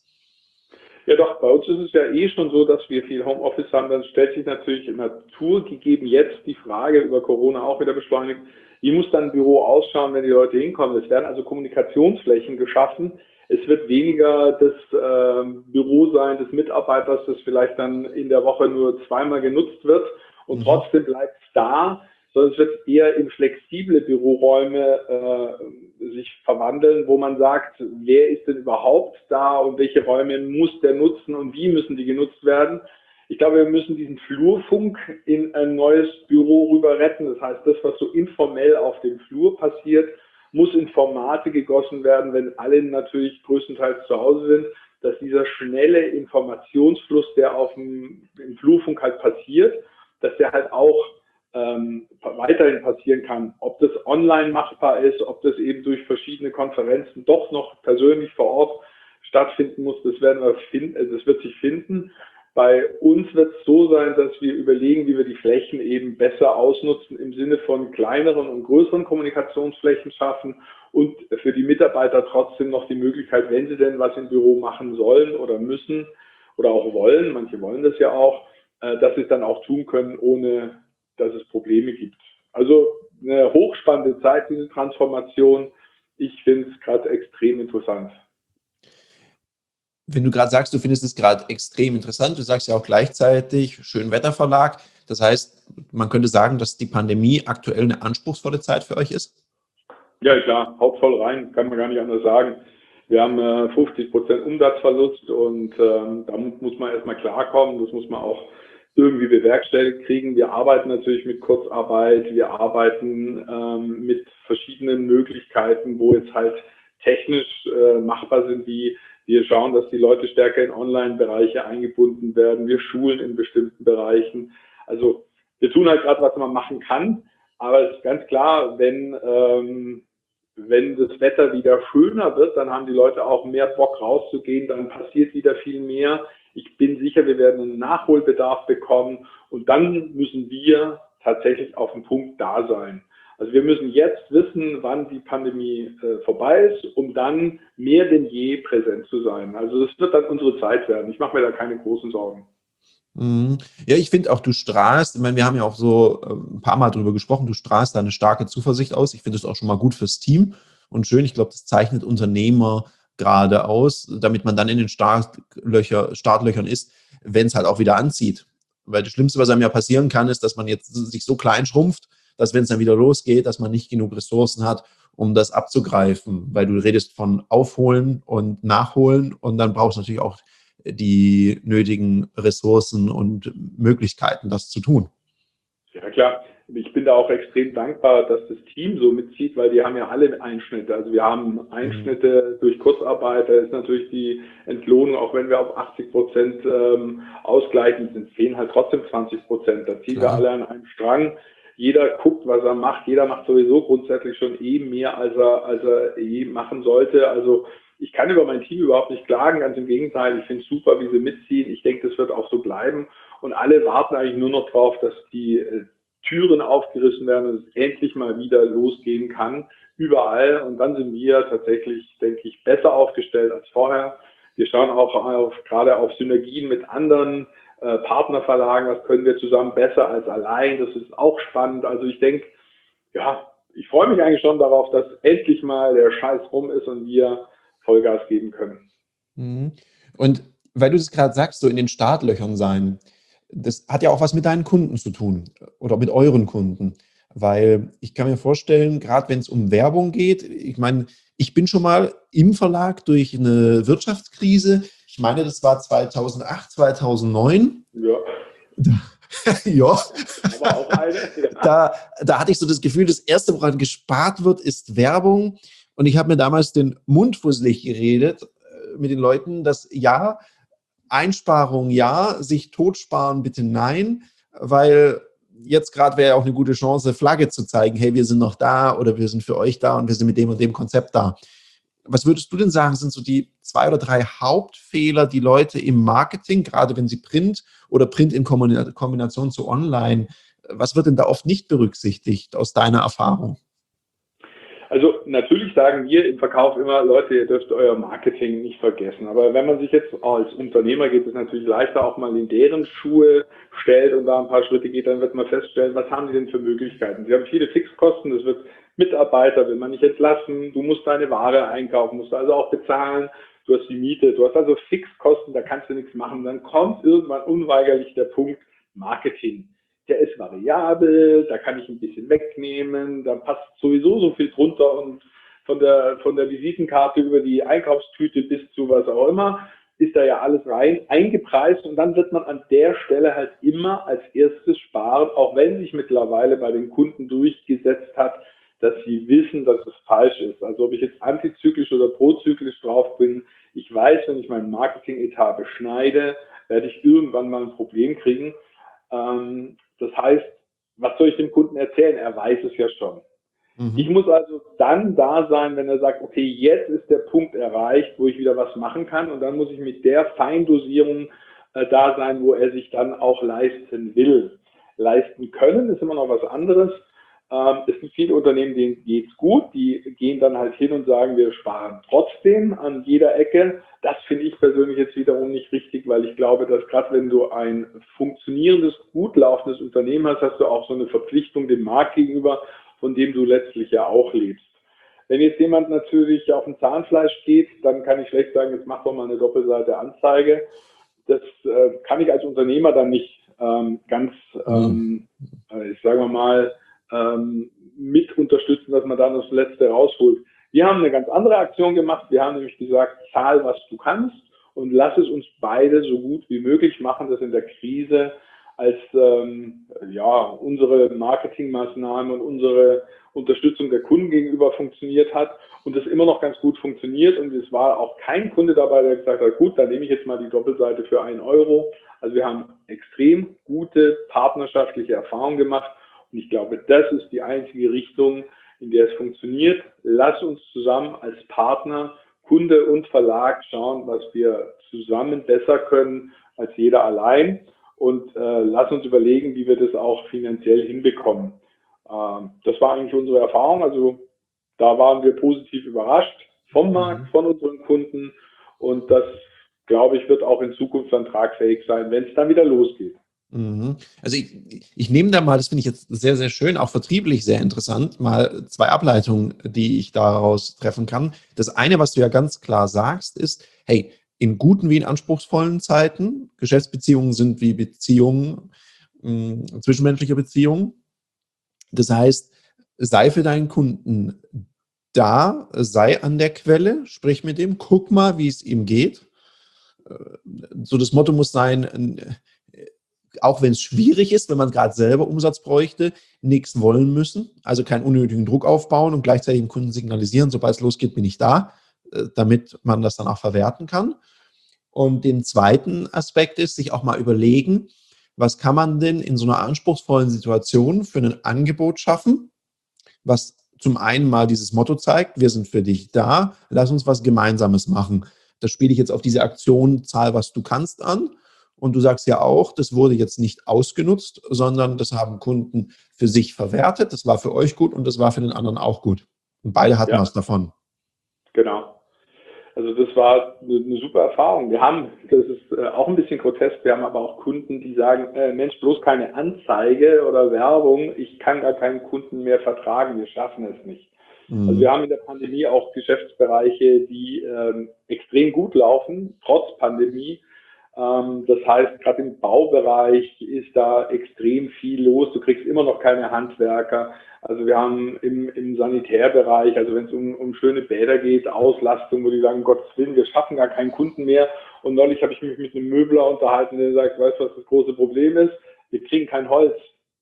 Ja doch, bei uns ist es ja eh schon so, dass wir viel Homeoffice haben. Dann stellt sich natürlich in Natur gegeben jetzt die Frage, über Corona auch wieder beschleunigt, wie muss dann ein Büro ausschauen, wenn die Leute hinkommen? Es werden also Kommunikationsflächen geschaffen. Es wird weniger das äh, Büro sein des Mitarbeiters, das vielleicht dann in der Woche nur zweimal genutzt wird und mhm. trotzdem bleibt es da, sondern es wird eher in flexible Büroräume äh, sich verwandeln, wo man sagt, wer ist denn überhaupt da und welche Räume muss der nutzen und wie müssen die genutzt werden. Ich glaube, wir müssen diesen Flurfunk in ein neues Büro rüber retten. Das heißt, das, was so informell auf dem Flur passiert, muss in Formate gegossen werden, wenn alle natürlich größtenteils zu Hause sind, dass dieser schnelle Informationsfluss, der auf dem im Flurfunk halt passiert, dass der halt auch ähm, weiterhin passieren kann. Ob das online machbar ist, ob das eben durch verschiedene Konferenzen doch noch persönlich vor Ort stattfinden muss, das werden wir finden, das wird sich finden. Bei uns wird es so sein, dass wir überlegen, wie wir die Flächen eben besser ausnutzen im Sinne von kleineren und größeren Kommunikationsflächen schaffen und für die Mitarbeiter trotzdem noch die Möglichkeit, wenn sie denn was im Büro machen sollen oder müssen oder auch wollen, manche wollen das ja auch, dass sie es dann auch tun können, ohne dass es Probleme gibt. Also eine hochspannende Zeit, diese Transformation. Ich finde es gerade extrem interessant. Wenn du gerade sagst, du findest es gerade extrem interessant, du sagst ja auch gleichzeitig Schönwetterverlag. Das heißt, man könnte sagen, dass die Pandemie aktuell eine anspruchsvolle Zeit für euch ist? Ja, klar, haut voll rein, kann man gar nicht anders sagen. Wir haben äh, fünfzig Prozent Umsatzverlust und ähm, damit muss man erstmal klarkommen, das muss man auch irgendwie bewerkstelligt kriegen. Wir arbeiten natürlich mit Kurzarbeit, wir arbeiten ähm, mit verschiedenen Möglichkeiten, wo jetzt halt technisch äh, machbar sind, wie wir schauen, dass die Leute stärker in Online-Bereiche eingebunden werden. Wir schulen in bestimmten Bereichen. Also wir tun halt gerade, was man machen kann. Aber es ist ganz klar, wenn, ähm, wenn das Wetter wieder schöner wird, dann haben die Leute auch mehr Bock rauszugehen. Dann passiert wieder viel mehr. Ich bin sicher, wir werden einen Nachholbedarf bekommen. Und dann müssen wir tatsächlich auf den Punkt da sein. Also wir müssen jetzt wissen, wann die Pandemie äh, vorbei ist, um dann mehr denn je präsent zu sein. Also das wird dann unsere Zeit werden. Ich mache mir da keine großen Sorgen. Ja, ich finde auch, du strahlst, ich meine, wir haben ja auch so äh, ein paar Mal drüber gesprochen, du strahlst da eine starke Zuversicht aus. Ich finde es auch schon mal gut fürs Team und schön. Ich glaube, das zeichnet Unternehmer gerade aus, damit man dann in den Startlöcher, Startlöchern ist, wenn es halt auch wieder anzieht. Weil das Schlimmste, was einem ja passieren kann, ist, dass man jetzt sich so klein schrumpft, dass wenn es dann wieder losgeht, dass man nicht genug Ressourcen hat, um das abzugreifen. Weil du redest von Aufholen und Nachholen und dann brauchst du natürlich auch die nötigen Ressourcen und Möglichkeiten, das zu tun. Ja, klar. Ich bin da auch extrem dankbar, dass das Team so mitzieht, weil die haben ja alle Einschnitte. Also wir haben Einschnitte durch Kurzarbeit, da ist natürlich die Entlohnung, auch wenn wir auf achtzig Prozent ähm, ausgleichen, sind fehlen halt trotzdem zwanzig Prozent. Da ziehen Klar. wir alle an einem Strang. Jeder guckt, was er macht. Jeder macht sowieso grundsätzlich schon eh mehr, als er, als er eh machen sollte. Also ich kann über mein Team überhaupt nicht klagen. Ganz im Gegenteil, ich finde es super, wie sie mitziehen. Ich denke, das wird auch so bleiben. Und alle warten eigentlich nur noch drauf, dass die äh, Türen aufgerissen werden und es endlich mal wieder losgehen kann. Überall. Und dann sind wir tatsächlich, denke ich, besser aufgestellt als vorher. Wir schauen auch auf, gerade auf Synergien mit anderen äh, Partnerverlagen. Was können wir zusammen besser als allein? Das ist auch spannend. Also ich denke, ja, ich freue mich eigentlich schon darauf, dass endlich mal der Scheiß rum ist und wir Vollgas geben können. Und weil du das gerade sagst, so in den Startlöchern sein, das hat ja auch was mit deinen Kunden zu tun oder mit euren Kunden. Weil ich kann mir vorstellen, gerade wenn es um Werbung geht, ich meine, ich bin schon mal im Verlag durch eine Wirtschaftskrise, ich meine, das war zweitausendacht, zweitausendneun. Ja. Da, ja. Aber auch eine. Ja. Da, da hatte ich so das Gefühl, das Erste, woran gespart wird, ist Werbung. Und ich habe mir damals den Mund fusselig geredet äh, mit den Leuten, dass ja, Einsparung ja, sich totsparen bitte nein, weil jetzt gerade wäre ja auch eine gute Chance, Flagge zu zeigen, hey, wir sind noch da oder wir sind für euch da und wir sind mit dem und dem Konzept da. Was würdest du denn sagen, sind so die zwei oder drei Hauptfehler, die Leute im Marketing, gerade wenn sie Print oder Print in Kombination zu Online, was wird denn da oft nicht berücksichtigt aus deiner Erfahrung? Also natürlich sagen wir im Verkauf immer, Leute, ihr dürft euer Marketing nicht vergessen. Aber wenn man sich jetzt als Unternehmer geht es natürlich leichter, auch mal in deren Schuhe stellt und da ein paar Schritte geht, dann wird man feststellen, was haben die denn für Möglichkeiten? Sie haben viele Fixkosten, das wird Mitarbeiter, will man nicht entlassen, du musst deine Ware einkaufen, musst also auch bezahlen, du hast die Miete, du hast also Fixkosten, da kannst du nichts machen. Dann kommt irgendwann unweigerlich der Punkt Marketing. Der ist variabel, da kann ich ein bisschen wegnehmen, da passt sowieso so viel drunter und von der, von der Visitenkarte über die Einkaufstüte bis zu was auch immer, ist da ja alles rein eingepreist und dann wird man an der Stelle halt immer als erstes sparen, auch wenn sich mittlerweile bei den Kunden durchgesetzt hat, dass sie wissen, dass es falsch ist. Also ob ich jetzt antizyklisch oder prozyklisch drauf bin, ich weiß, wenn ich meinen Marketing-Etat beschneide, werde ich irgendwann mal ein Problem kriegen. Ähm, Das heißt, was soll ich dem Kunden erzählen? Er weiß es ja schon. Mhm. Ich muss also dann da sein, wenn er sagt, okay, jetzt ist der Punkt erreicht, wo ich wieder was machen kann, und dann muss ich mit der Feindosierung äh, da sein, wo er sich dann auch leisten will. Leisten können ist immer noch was anderes. Ähm, es sind viele Unternehmen, denen geht's gut, die gehen dann halt hin und sagen, wir sparen trotzdem an jeder Ecke. Das finde ich persönlich jetzt wiederum nicht richtig, weil ich glaube, dass gerade wenn du ein funktionierendes, gut laufendes Unternehmen hast, hast du auch so eine Verpflichtung dem Markt gegenüber, von dem du letztlich ja auch lebst. Wenn jetzt jemand natürlich auf ein Zahnfleisch geht, dann kann ich schlecht sagen, jetzt mach doch mal eine Doppelseite Anzeige. Das äh, kann ich als Unternehmer dann nicht ähm, ganz, ähm, äh, ich sage mal, ähm, mit unterstützen, dass man da noch das Letzte rausholt. Wir haben eine ganz andere Aktion gemacht. Wir haben nämlich gesagt, zahl, was du kannst, und lass es uns beide so gut wie möglich machen, dass in der Krise als ähm, ja, unsere Marketingmaßnahmen und unsere Unterstützung der Kunden gegenüber funktioniert hat und das immer noch ganz gut funktioniert. Und es war auch kein Kunde dabei, der gesagt hat, gut, dann nehme ich jetzt mal die Doppelseite für einen Euro. Also wir haben extrem gute partnerschaftliche Erfahrungen gemacht, und ich glaube, das ist die einzige Richtung, in der es funktioniert. Lass uns zusammen als Partner, Kunde und Verlag schauen, was wir zusammen besser können als jeder allein. Und äh, lass uns überlegen, wie wir das auch finanziell hinbekommen. Ähm, das war eigentlich unsere Erfahrung. Also da waren wir positiv überrascht vom Markt, von unseren Kunden. Und das, glaube ich, wird auch in Zukunft dann tragfähig sein, wenn es dann wieder losgeht. Also ich, ich nehme da mal, das finde ich jetzt sehr, sehr schön, auch vertrieblich sehr interessant, mal zwei Ableitungen, die ich daraus treffen kann. Das eine, was du ja ganz klar sagst, ist, hey, in guten wie in anspruchsvollen Zeiten, Geschäftsbeziehungen sind wie Beziehungen, mh, zwischenmenschliche Beziehungen. Das heißt, sei für deinen Kunden da, sei an der Quelle, sprich mit dem, guck mal, wie es ihm geht. So das Motto muss sein, auch wenn es schwierig ist, wenn man gerade selber Umsatz bräuchte, nichts wollen müssen, also keinen unnötigen Druck aufbauen und gleichzeitig dem Kunden signalisieren, sobald es losgeht, bin ich da, damit man das dann auch verwerten kann. Und den zweiten Aspekt ist, sich auch mal überlegen, was kann man denn in so einer anspruchsvollen Situation für ein Angebot schaffen, was zum einen mal dieses Motto zeigt, wir sind für dich da, lass uns was Gemeinsames machen. Das spiele ich jetzt auf diese Aktion, zahl, was du kannst an. Und du sagst ja auch, das wurde jetzt nicht ausgenutzt, sondern das haben Kunden für sich verwertet. Das war für euch gut und das war für den anderen auch gut. Und beide hatten Ja, was davon. Genau. Also das war eine super Erfahrung. Wir haben, das ist auch ein bisschen grotesk, wir haben aber auch Kunden, die sagen, äh, Mensch, bloß keine Anzeige oder Werbung, ich kann gar keinen Kunden mehr vertragen, wir schaffen es nicht. Mhm. Also wir haben in der Pandemie auch Geschäftsbereiche, die ähm, extrem gut laufen, trotz Pandemie. Das heißt, gerade im Baubereich ist da extrem viel los. Du kriegst immer noch keine Handwerker. Also wir haben im, im Sanitärbereich, also wenn es um, um schöne Bäder geht, Auslastung, wo die sagen, Gottes Willen, wir schaffen gar keinen Kunden mehr. Und neulich habe ich mich mit einem Möbler unterhalten, der sagt, weißt du, was das große Problem ist? Wir kriegen kein Holz.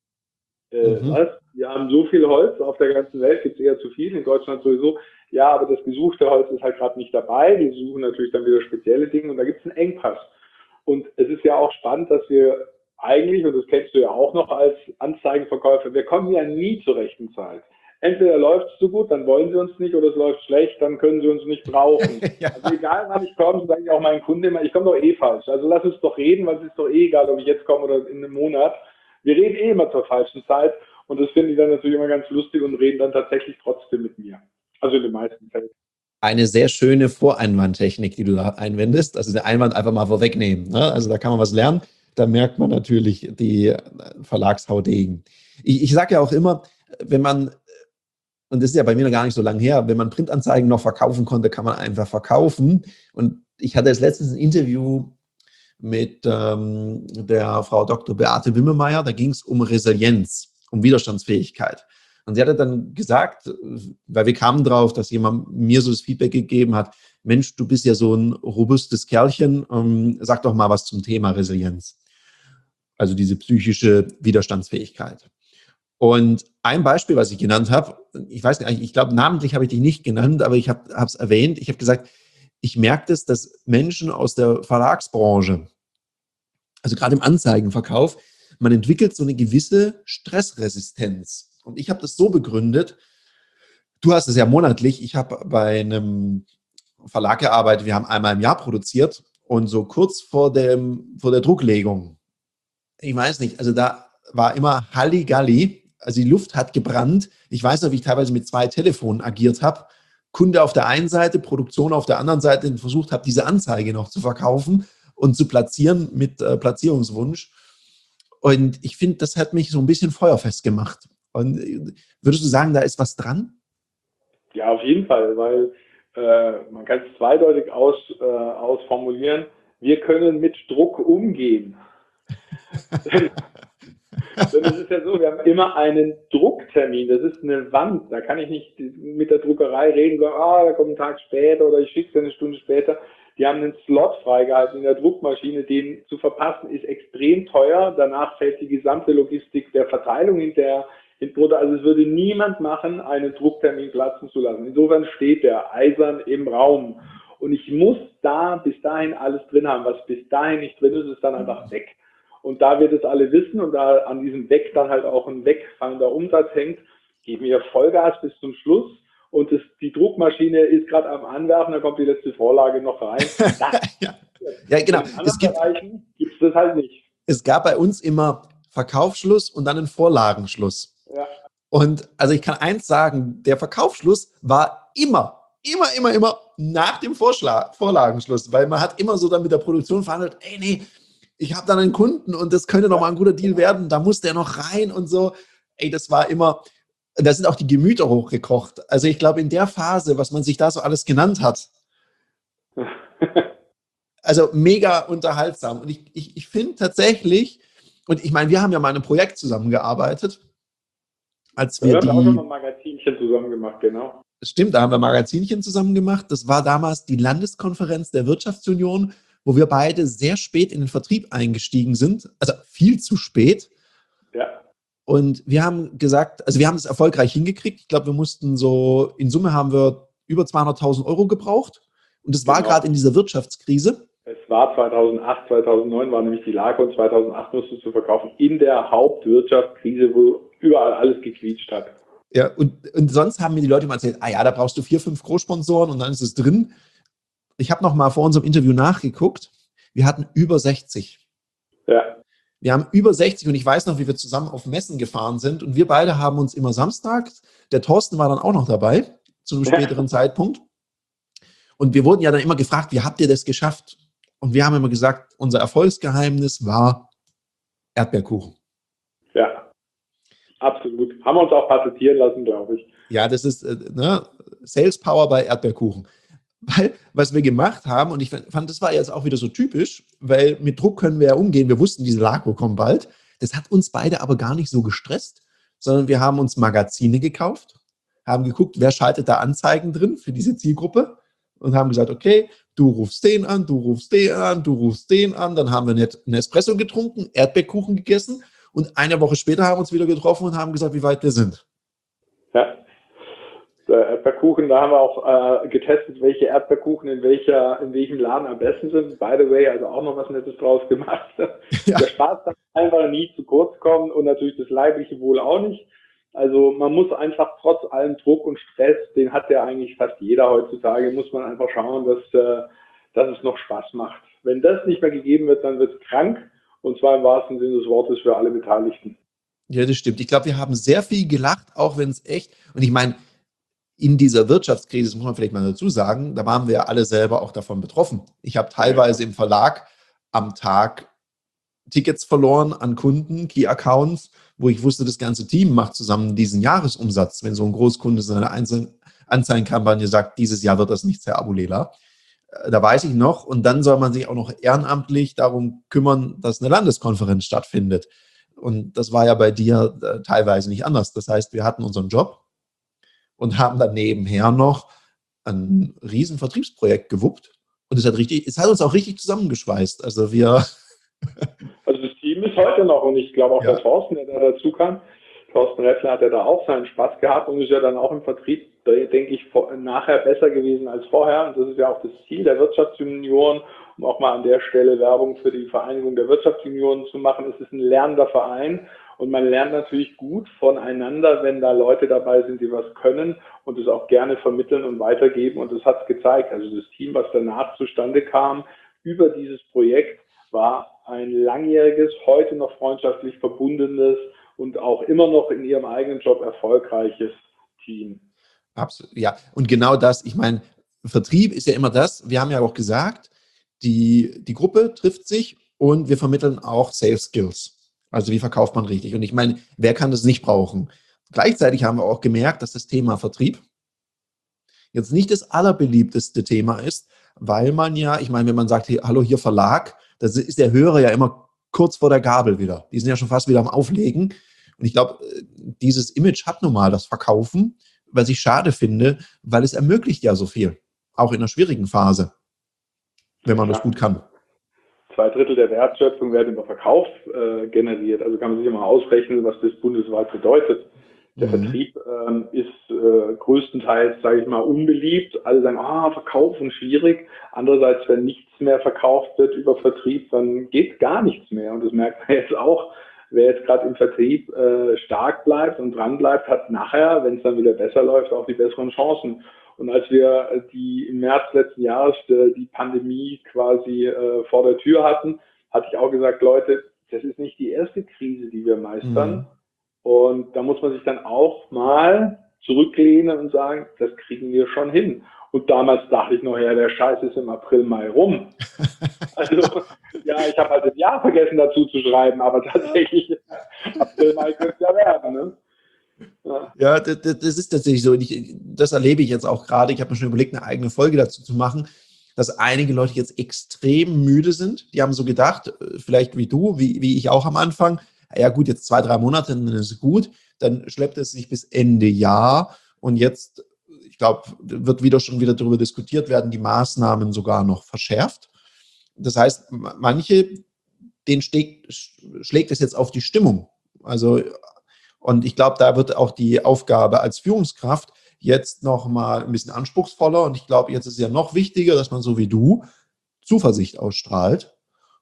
Äh, mhm. Was? Wir haben so viel Holz auf der ganzen Welt, gibt es eher zu viel, in Deutschland sowieso. Ja, aber das gesuchte Holz ist halt gerade nicht dabei. Die suchen natürlich dann wieder spezielle Dinge und da gibt es einen Engpass. Und es ist ja auch spannend, dass wir eigentlich, und das kennst du ja auch noch als Anzeigenverkäufer, wir kommen ja nie zur rechten Zeit. Entweder läuft es so gut, dann wollen sie uns nicht, oder es läuft schlecht, dann können sie uns nicht brauchen. Ja. Also egal, wann ich komme, sage ich auch meinen Kunden immer, ich komme doch eh falsch. Also lass uns doch reden, weil es ist doch eh egal, ob ich jetzt komme oder in einem Monat. Wir reden eh immer zur falschen Zeit, und das finde ich dann natürlich immer ganz lustig und reden dann tatsächlich trotzdem mit mir. Also in den meisten Fällen. Eine sehr schöne Voreinwandtechnik, die du da einwendest. Also den Einwand einfach mal vorwegnehmen. Ne? Also da kann man was lernen. Da merkt man natürlich die Verlagshaudegen. Ich, ich sage ja auch immer, wenn man, und das ist ja bei mir noch gar nicht so lange her, wenn man Printanzeigen noch verkaufen konnte, kann man einfach verkaufen. Und ich hatte jetzt letztens ein Interview mit ähm, der Frau Doktor Beate Wimmermeier. Da ging es um Resilienz, um Widerstandsfähigkeit. Und sie hatte dann gesagt, weil wir kamen drauf, dass jemand mir so das Feedback gegeben hat, Mensch, du bist ja so ein robustes Kerlchen, ähm, sag doch mal was zum Thema Resilienz. Also diese psychische Widerstandsfähigkeit. Und ein Beispiel, was ich genannt habe, ich weiß nicht, ich glaube, namentlich habe ich dich nicht genannt, aber ich habe es erwähnt. Ich habe gesagt, ich merke das, dass Menschen aus der Verlagsbranche, also gerade im Anzeigenverkauf, man entwickelt so eine gewisse Stressresistenz. Und ich habe das so begründet, du hast es ja monatlich, ich habe bei einem Verlag gearbeitet, wir haben einmal im Jahr produziert und so kurz vor, dem, vor der Drucklegung, ich weiß nicht, also da war immer Halligalli, also die Luft hat gebrannt. Ich weiß noch, wie ich teilweise mit zwei Telefonen agiert habe. Kunde auf der einen Seite, Produktion auf der anderen Seite und versucht habe, diese Anzeige noch zu verkaufen und zu platzieren mit äh, Platzierungswunsch. Und ich finde, das hat mich so ein bisschen feuerfest gemacht. Und äh, würdest du sagen, da ist was dran? Ja, auf jeden Fall, weil äh, man kann es zweideutig aus, äh, ausformulieren. Wir können mit Druck umgehen. Denn es ist ja so, wir haben immer einen Drucktermin, das ist eine Wand, da kann ich nicht mit der Druckerei reden, sagen, ah, da kommt ein Tag später oder ich schicke es eine Stunde später. Die haben einen Slot freigehalten in der Druckmaschine, den zu verpassen ist extrem teuer, danach fällt die gesamte Logistik der Verteilung hinterher. Also es würde niemand machen, einen Drucktermin platzen zu lassen. Insofern steht der eisern im Raum. Und ich muss da bis dahin alles drin haben. Was bis dahin nicht drin ist, ist dann einfach weg. Und da wir das alle wissen und da an diesem Weg dann halt auch ein wegfallender Umsatz hängt, geben wir Vollgas bis zum Schluss. Und das, die Druckmaschine ist gerade am Anwerfen, da kommt die letzte Vorlage noch rein. Das, ja. ja, genau. In anderen Bereichen gibt es das halt nicht. Es gab bei uns immer Verkaufsschluss und dann einen Vorlagenschluss. Ja. Und also ich kann eins sagen, der Verkaufsschluss war immer, immer, immer, immer nach dem Vorschlag, Vorlagenschluss, weil man hat immer so dann mit der Produktion verhandelt, ey, nee, ich habe dann einen Kunden und das könnte noch mal ein guter Deal werden, da muss der noch rein und so. Ey, das war immer, da sind auch die Gemüter hochgekocht. Also ich glaube, in der Phase, was man sich da so alles genannt hat, also mega unterhaltsam. Und ich, ich, ich finde tatsächlich, und ich meine, wir haben ja mal in einem Projekt zusammengearbeitet, als wir, wir haben die, auch schon mal ein Magazinchen zusammen gemacht, genau. Stimmt, da haben wir Magazinchen zusammen gemacht. Das war damals die Landeskonferenz der Wirtschaftsunion, wo wir beide sehr spät in den Vertrieb eingestiegen sind, also viel zu spät. Ja. Und wir haben gesagt, also wir haben es erfolgreich hingekriegt. Ich glaube, wir mussten so, in Summe haben wir über zweihunderttausend Euro gebraucht. Und es war genau. Gerade in dieser Wirtschaftskrise. Es war zweitausendacht, zweitausendneun war nämlich die Lage und zweitausendacht musstest du verkaufen in der Hauptwirtschaftskrise, wo überall alles gequietscht hat. Ja, und, und sonst haben mir die Leute immer erzählt, ah ja, da brauchst du vier, fünf Großsponsoren und dann ist es drin. Ich habe noch mal vor unserem Interview nachgeguckt. Wir hatten über sechzig. Ja. Wir haben über sechzig und ich weiß noch, wie wir zusammen auf Messen gefahren sind und wir beide haben uns immer samstags, der Thorsten war dann auch noch dabei, zu einem späteren ja. Zeitpunkt. Und wir wurden ja dann immer gefragt, wie habt ihr das geschafft? Und wir haben immer gesagt, unser Erfolgsgeheimnis war Erdbeerkuchen. Ja, absolut. Haben wir uns auch patentieren lassen, glaube ich. Ja, das ist äh, ne, Sales Power bei Erdbeerkuchen. Weil, was wir gemacht haben, und ich fand, das war jetzt auch wieder so typisch, weil mit Druck können wir ja umgehen. Wir wussten, diese Laco kommt bald. Das hat uns beide aber gar nicht so gestresst, sondern wir haben uns Magazine gekauft, haben geguckt, wer schaltet da Anzeigen drin für diese Zielgruppe und haben gesagt, okay, du rufst den an, du rufst den an, du rufst den an. Dann haben wir einen Espresso getrunken, Erdbeerkuchen gegessen und eine Woche später haben wir uns wieder getroffen und haben gesagt, wie weit wir sind. Ja. Der Erdbeerkuchen, da haben wir auch äh, getestet, welche Erdbeerkuchen in welcher, in welchem Laden am besten sind. By the way, also auch noch was Nettes draus gemacht. Ja. Der Spaß darf einfach nie zu kurz kommen und natürlich das leibliche Wohl auch nicht. Also man muss einfach trotz allem Druck und Stress, den hat ja eigentlich fast jeder heutzutage, muss man einfach schauen, dass, äh, dass es noch Spaß macht. Wenn das nicht mehr gegeben wird, dann wird es krank und zwar im wahrsten Sinne des Wortes für alle Beteiligten. Ja, das stimmt. Ich glaube, wir haben sehr viel gelacht, auch wenn es echt, und ich meine, in dieser Wirtschaftskrise, das muss man vielleicht mal dazu sagen, da waren wir ja alle selber auch davon betroffen. Ich habe teilweise im Verlag am Tag Tickets verloren an Kunden, Key-Accounts, wo ich wusste, das ganze Team macht zusammen diesen Jahresumsatz. Wenn so ein Großkunde seine Anzeigenkampagne sagt, dieses Jahr wird das nichts, Herr Abulela. Da weiß ich noch. Und dann soll man sich auch noch ehrenamtlich darum kümmern, dass eine Landeskonferenz stattfindet. Und das war ja bei dir äh, teilweise nicht anders. Das heißt, wir hatten unseren Job und haben dann nebenher noch ein riesen Vertriebsprojekt gewuppt. Und es hat richtig, es hat uns auch richtig zusammengeschweißt. Also wir. Also das Team ist heute noch und ich glaube auch ja. der Thorsten, der da dazu kam, Thorsten Reffler hat ja da auch seinen Spaß gehabt und ist ja dann auch im Vertrieb denke ich, vor, nachher besser gewesen als vorher. Und das ist ja auch das Ziel der Wirtschaftsjunioren, um auch mal an der Stelle Werbung für die Vereinigung der Wirtschaftsjunioren zu machen. Es ist ein lernender Verein und man lernt natürlich gut voneinander, wenn da Leute dabei sind, die was können und es auch gerne vermitteln und weitergeben. Und das hat es gezeigt. Also das Team, was danach zustande kam über dieses Projekt, war ein langjähriges, heute noch freundschaftlich verbundenes und auch immer noch in ihrem eigenen Job erfolgreiches Team. Absolut, ja. Und genau das, ich meine, Vertrieb ist ja immer das, wir haben ja auch gesagt, die, die Gruppe trifft sich und wir vermitteln auch Sales Skills. Also wie verkauft man richtig? Und ich meine, wer kann das nicht brauchen? Gleichzeitig haben wir auch gemerkt, dass das Thema Vertrieb jetzt nicht das allerbeliebteste Thema ist, weil man ja, ich meine, wenn man sagt, hallo, hier Verlag, das ist der Hörer ja immer kurz vor der Gabel wieder. Die sind ja schon fast wieder am Auflegen. Und ich glaube, dieses Image hat nun mal das Verkaufen, was ich schade finde, weil es ermöglicht ja so viel, auch in einer schwierigen Phase, wenn man ja. das gut kann. Zwei Drittel der Wertschöpfung werden über Verkauf äh, generiert. Also kann man sich immer ausrechnen, was das bundesweit bedeutet. Der mhm. Vertrieb ähm, ist äh, größtenteils, sage ich mal, unbeliebt. Alle sagen, ah, Verkaufen schwierig. Andererseits, wenn nichts mehr verkauft wird über Vertrieb, dann geht gar nichts mehr. Und das merkt man jetzt auch. Wer jetzt gerade im Vertrieb äh, stark bleibt und dran bleibt, hat nachher, wenn es dann wieder besser läuft, auch die besseren Chancen. Und als wir die im März letzten Jahres die Pandemie quasi äh, vor der Tür hatten, hatte ich auch gesagt, Leute, das ist nicht die erste Krise, die wir meistern. Mhm. Und da muss man sich dann auch mal zurücklehnen und sagen, das kriegen wir schon hin. Und damals dachte ich noch, ja, der Scheiß ist im April, Mai rum. Also, ja, ich habe halt das Jahr vergessen dazu zu schreiben, aber tatsächlich, April, Mai könnte es ja werden, ne? Ja, ja das, das ist tatsächlich so. Und ich, das erlebe ich jetzt auch gerade. Ich habe mir schon überlegt, eine eigene Folge dazu zu machen, dass einige Leute jetzt extrem müde sind. Die haben so gedacht, vielleicht wie du, wie, wie ich auch am Anfang, ja gut, jetzt zwei, drei Monate, dann ist es gut. Dann schleppt es sich bis Ende Jahr. Und jetzt, ich glaube, wird wieder schon wieder darüber diskutiert, werden die Maßnahmen sogar noch verschärft. Das heißt, manche, denen schlägt, schlägt es jetzt auf die Stimmung. Also, und ich glaube, da wird auch die Aufgabe als Führungskraft jetzt noch mal ein bisschen anspruchsvoller. Und ich glaube, jetzt ist es ja noch wichtiger, dass man so wie du Zuversicht ausstrahlt.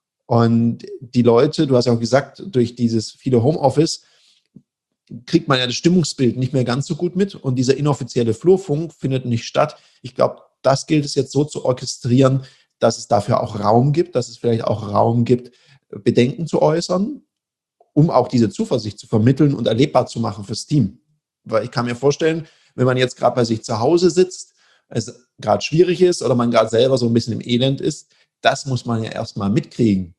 Und die Leute, du hast ja auch gesagt, durch dieses viele Homeoffice kriegt man ja das Stimmungsbild nicht mehr ganz so gut mit. Und dieser inoffizielle Flurfunk findet nicht statt. Ich glaube, das gilt es jetzt so zu orchestrieren, dass es dafür auch Raum gibt, dass es vielleicht auch Raum gibt, Bedenken zu äußern, um auch diese Zuversicht zu vermitteln und erlebbar zu machen fürs Team. Weil ich kann mir vorstellen, wenn man jetzt gerade bei sich zu Hause sitzt, es gerade schwierig ist oder man gerade selber so ein bisschen im Elend ist, das muss man ja erstmal mitkriegen.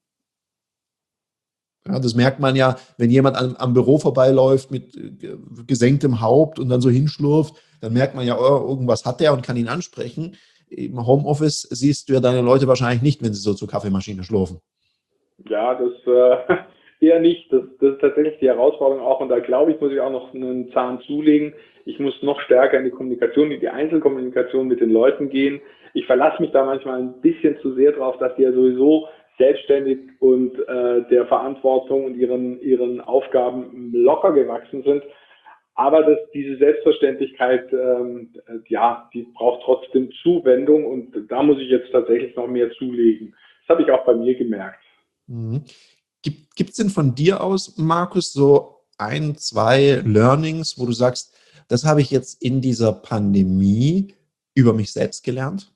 Ja, das merkt man ja, wenn jemand am, am Büro vorbeiläuft mit gesenktem Haupt und dann so hinschlurft, dann merkt man ja, oh, irgendwas hat der und kann ihn ansprechen. Im Homeoffice siehst du ja deine Leute wahrscheinlich nicht, wenn sie so zur Kaffeemaschine schlurfen. Ja, das äh, eher nicht. Das, das ist tatsächlich die Herausforderung auch. Und da glaube ich, muss ich auch noch einen Zahn zulegen. Ich muss noch stärker in die Kommunikation, in die Einzelkommunikation mit den Leuten gehen. Ich verlasse mich da manchmal ein bisschen zu sehr drauf, dass die ja sowieso selbstständig und äh, der Verantwortung und ihren, ihren Aufgaben locker gewachsen sind. Aber das, diese Selbstverständlichkeit, ähm, ja, die braucht trotzdem Zuwendung und da muss ich jetzt tatsächlich noch mehr zulegen. Das habe ich auch bei mir gemerkt. Mhm. Gibt es denn von dir aus, Markus, so ein, zwei Learnings, wo du sagst, das habe ich jetzt in dieser Pandemie über mich selbst gelernt?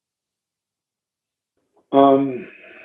Ähm,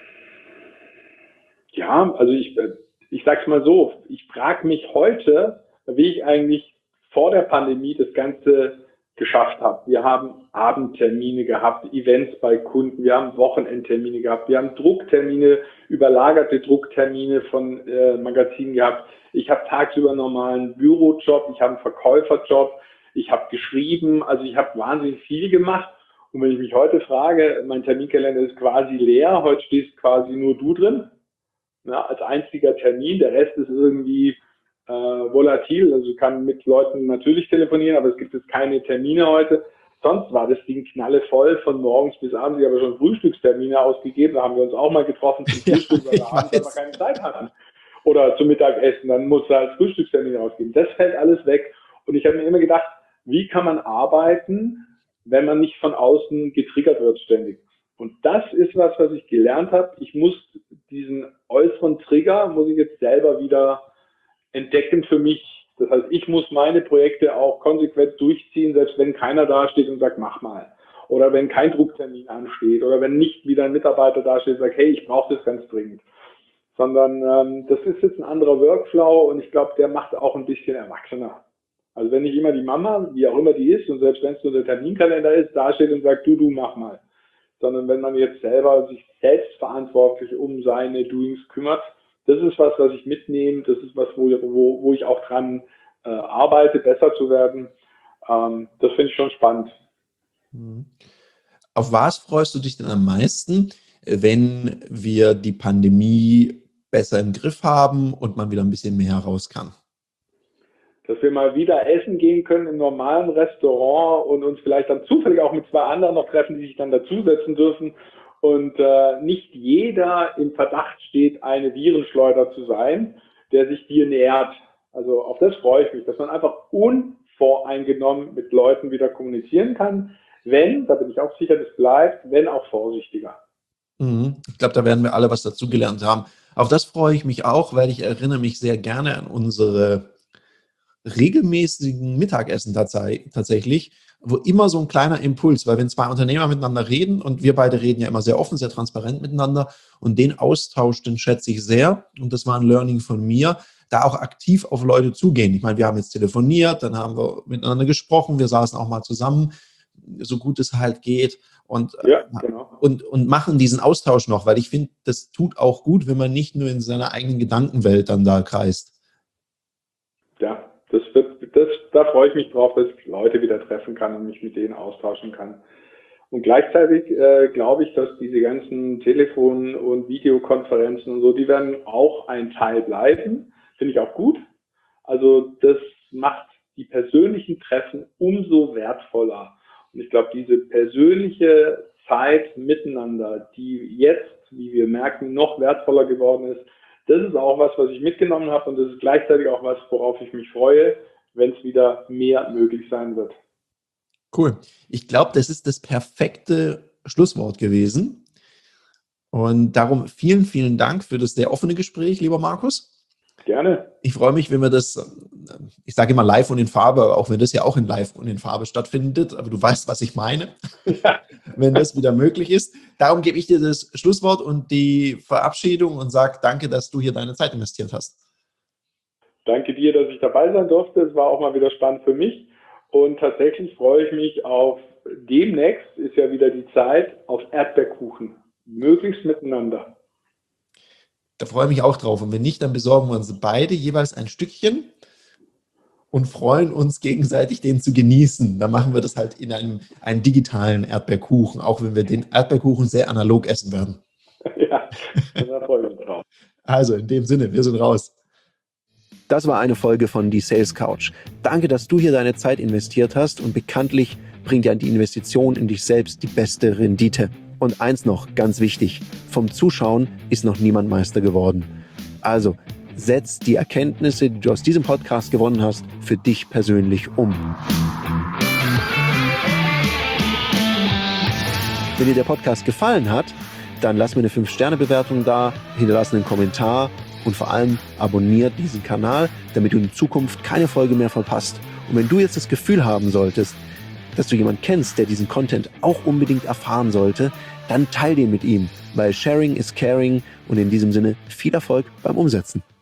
ja, also ich, ich sage es mal so, ich frage mich heute, wie ich eigentlich vor der Pandemie das Ganze geschafft habe. Wir haben Abendtermine gehabt, Events bei Kunden, wir haben Wochenendtermine gehabt, wir haben Drucktermine, überlagerte Drucktermine von äh, Magazinen gehabt. Ich habe tagsüber einen normalen Bürojob, ich habe einen Verkäuferjob, ich habe geschrieben, also ich habe wahnsinnig viel gemacht. Und wenn ich mich heute frage, mein Terminkalender ist quasi leer, heute stehst quasi nur du drin, ja, als einziger Termin, der Rest ist irgendwie äh, volatil, also kann mit Leuten natürlich telefonieren, aber es gibt jetzt keine Termine heute. Sonst war das Ding knallevoll von morgens bis abends. Ich habe schon Frühstückstermine ausgegeben, da haben wir uns auch mal getroffen zum Frühstück, weil wir abends aber keine Zeit hatten. Oder zum Mittagessen, dann musst du halt Frühstückstermine ausgeben. Das fällt alles weg. Und ich habe mir immer gedacht, wie kann man arbeiten, wenn man nicht von außen getriggert wird ständig. Und das ist was, was ich gelernt habe. Ich muss diesen äußeren Trigger, muss ich jetzt selber wieder entdecken für mich. Das heißt, ich muss meine Projekte auch konsequent durchziehen, selbst wenn keiner da steht und sagt, mach mal. Oder wenn kein Drucktermin ansteht. Oder wenn nicht wieder ein Mitarbeiter da steht und sagt, hey, ich brauche das ganz dringend. Sondern ähm, das ist jetzt ein anderer Workflow und ich glaube, der macht auch ein bisschen erwachsener. Also wenn nicht immer die Mama, wie auch immer die ist, und selbst wenn es nur der Terminkalender ist, da steht und sagt, du, du, mach mal. Sondern wenn man jetzt selber sich selbstverantwortlich um seine Doings kümmert, das ist was, was ich mitnehme, das ist was, wo, wo, wo ich auch dran äh, arbeite, besser zu werden. Ähm, das finde ich schon spannend. Auf was freust du dich denn am meisten, wenn wir die Pandemie besser im Griff haben und man wieder ein bisschen mehr raus kann? Dass wir mal wieder essen gehen können im normalen Restaurant und uns vielleicht dann zufällig auch mit zwei anderen noch treffen, die sich dann dazusetzen dürfen und äh, nicht jeder im Verdacht steht, eine Virenschleuder zu sein, der sich dir nähert. Also auf das freue ich mich, dass man einfach unvoreingenommen mit Leuten wieder kommunizieren kann, wenn, da bin ich auch sicher, das bleibt, wenn auch vorsichtiger. Mhm. Ich glaube, da werden wir alle was dazugelernt haben. Auf das freue ich mich auch, weil ich erinnere mich sehr gerne an unsere regelmäßigen Mittagessen tatsächlich, wo immer so ein kleiner Impuls, weil wenn zwei Unternehmer miteinander reden und wir beide reden ja immer sehr offen, sehr transparent miteinander und den Austausch, den schätze ich sehr und das war ein Learning von mir, da auch aktiv auf Leute zugehen. Ich meine, wir haben jetzt telefoniert, dann haben wir miteinander gesprochen, wir saßen auch mal zusammen, so gut es halt geht und, ja, genau. und, und machen diesen Austausch noch, weil ich finde, das tut auch gut, wenn man nicht nur in seiner eigenen Gedankenwelt dann da kreist. Ja. Das wird, das, da freue ich mich drauf, dass ich Leute wieder treffen kann und mich mit denen austauschen kann. Und gleichzeitig äh, glaube ich, dass diese ganzen Telefon- und Videokonferenzen und so, die werden auch ein Teil bleiben. Finde ich auch gut. Also das macht die persönlichen Treffen umso wertvoller. Und ich glaube, diese persönliche Zeit miteinander, die jetzt, wie wir merken, noch wertvoller geworden ist, das ist auch was, was ich mitgenommen habe und das ist gleichzeitig auch was, worauf ich mich freue, wenn es wieder mehr möglich sein wird. Cool. Ich glaube, das ist das perfekte Schlusswort gewesen. Und darum vielen, vielen Dank für das sehr offene Gespräch, lieber Markus. Gerne. Ich freue mich, wenn wir das, ich sage immer live und in Farbe, auch wenn das ja auch in live und in Farbe stattfindet, aber du weißt, was ich meine, ja. Wenn das wieder möglich ist. Darum gebe ich dir das Schlusswort und die Verabschiedung und sage danke, dass du hier deine Zeit investiert hast. Danke dir, dass ich dabei sein durfte. Es war auch mal wieder spannend für mich und tatsächlich freue ich mich auf demnächst, ist ja wieder die Zeit, auf Erdbeerkuchen, möglichst miteinander. Da freue ich mich auch drauf. Und wenn nicht, dann besorgen wir uns beide jeweils ein Stückchen und freuen uns gegenseitig, den zu genießen. Dann machen wir das halt in einem, einem digitalen Erdbeerkuchen, auch wenn wir den Erdbeerkuchen sehr analog essen werden. Ja, da freue ich mich drauf. Also in dem Sinne, wir sind raus. Das war eine Folge von Die Sales Couch. Danke, dass du hier deine Zeit investiert hast und bekanntlich bringt ja die Investition in dich selbst die beste Rendite. Und eins noch, ganz wichtig, vom Zuschauen ist noch niemand Meister geworden. Also, setz die Erkenntnisse, die du aus diesem Podcast gewonnen hast, für dich persönlich um. Wenn dir der Podcast gefallen hat, dann lass mir eine fünf Sterne Bewertung da, hinterlass einen Kommentar und vor allem abonniert diesen Kanal, damit du in Zukunft keine Folge mehr verpasst. Und wenn du jetzt das Gefühl haben solltest, dass du jemanden kennst, der diesen Content auch unbedingt erfahren sollte, dann teil den mit ihm, weil Sharing is Caring und in diesem Sinne viel Erfolg beim Umsetzen.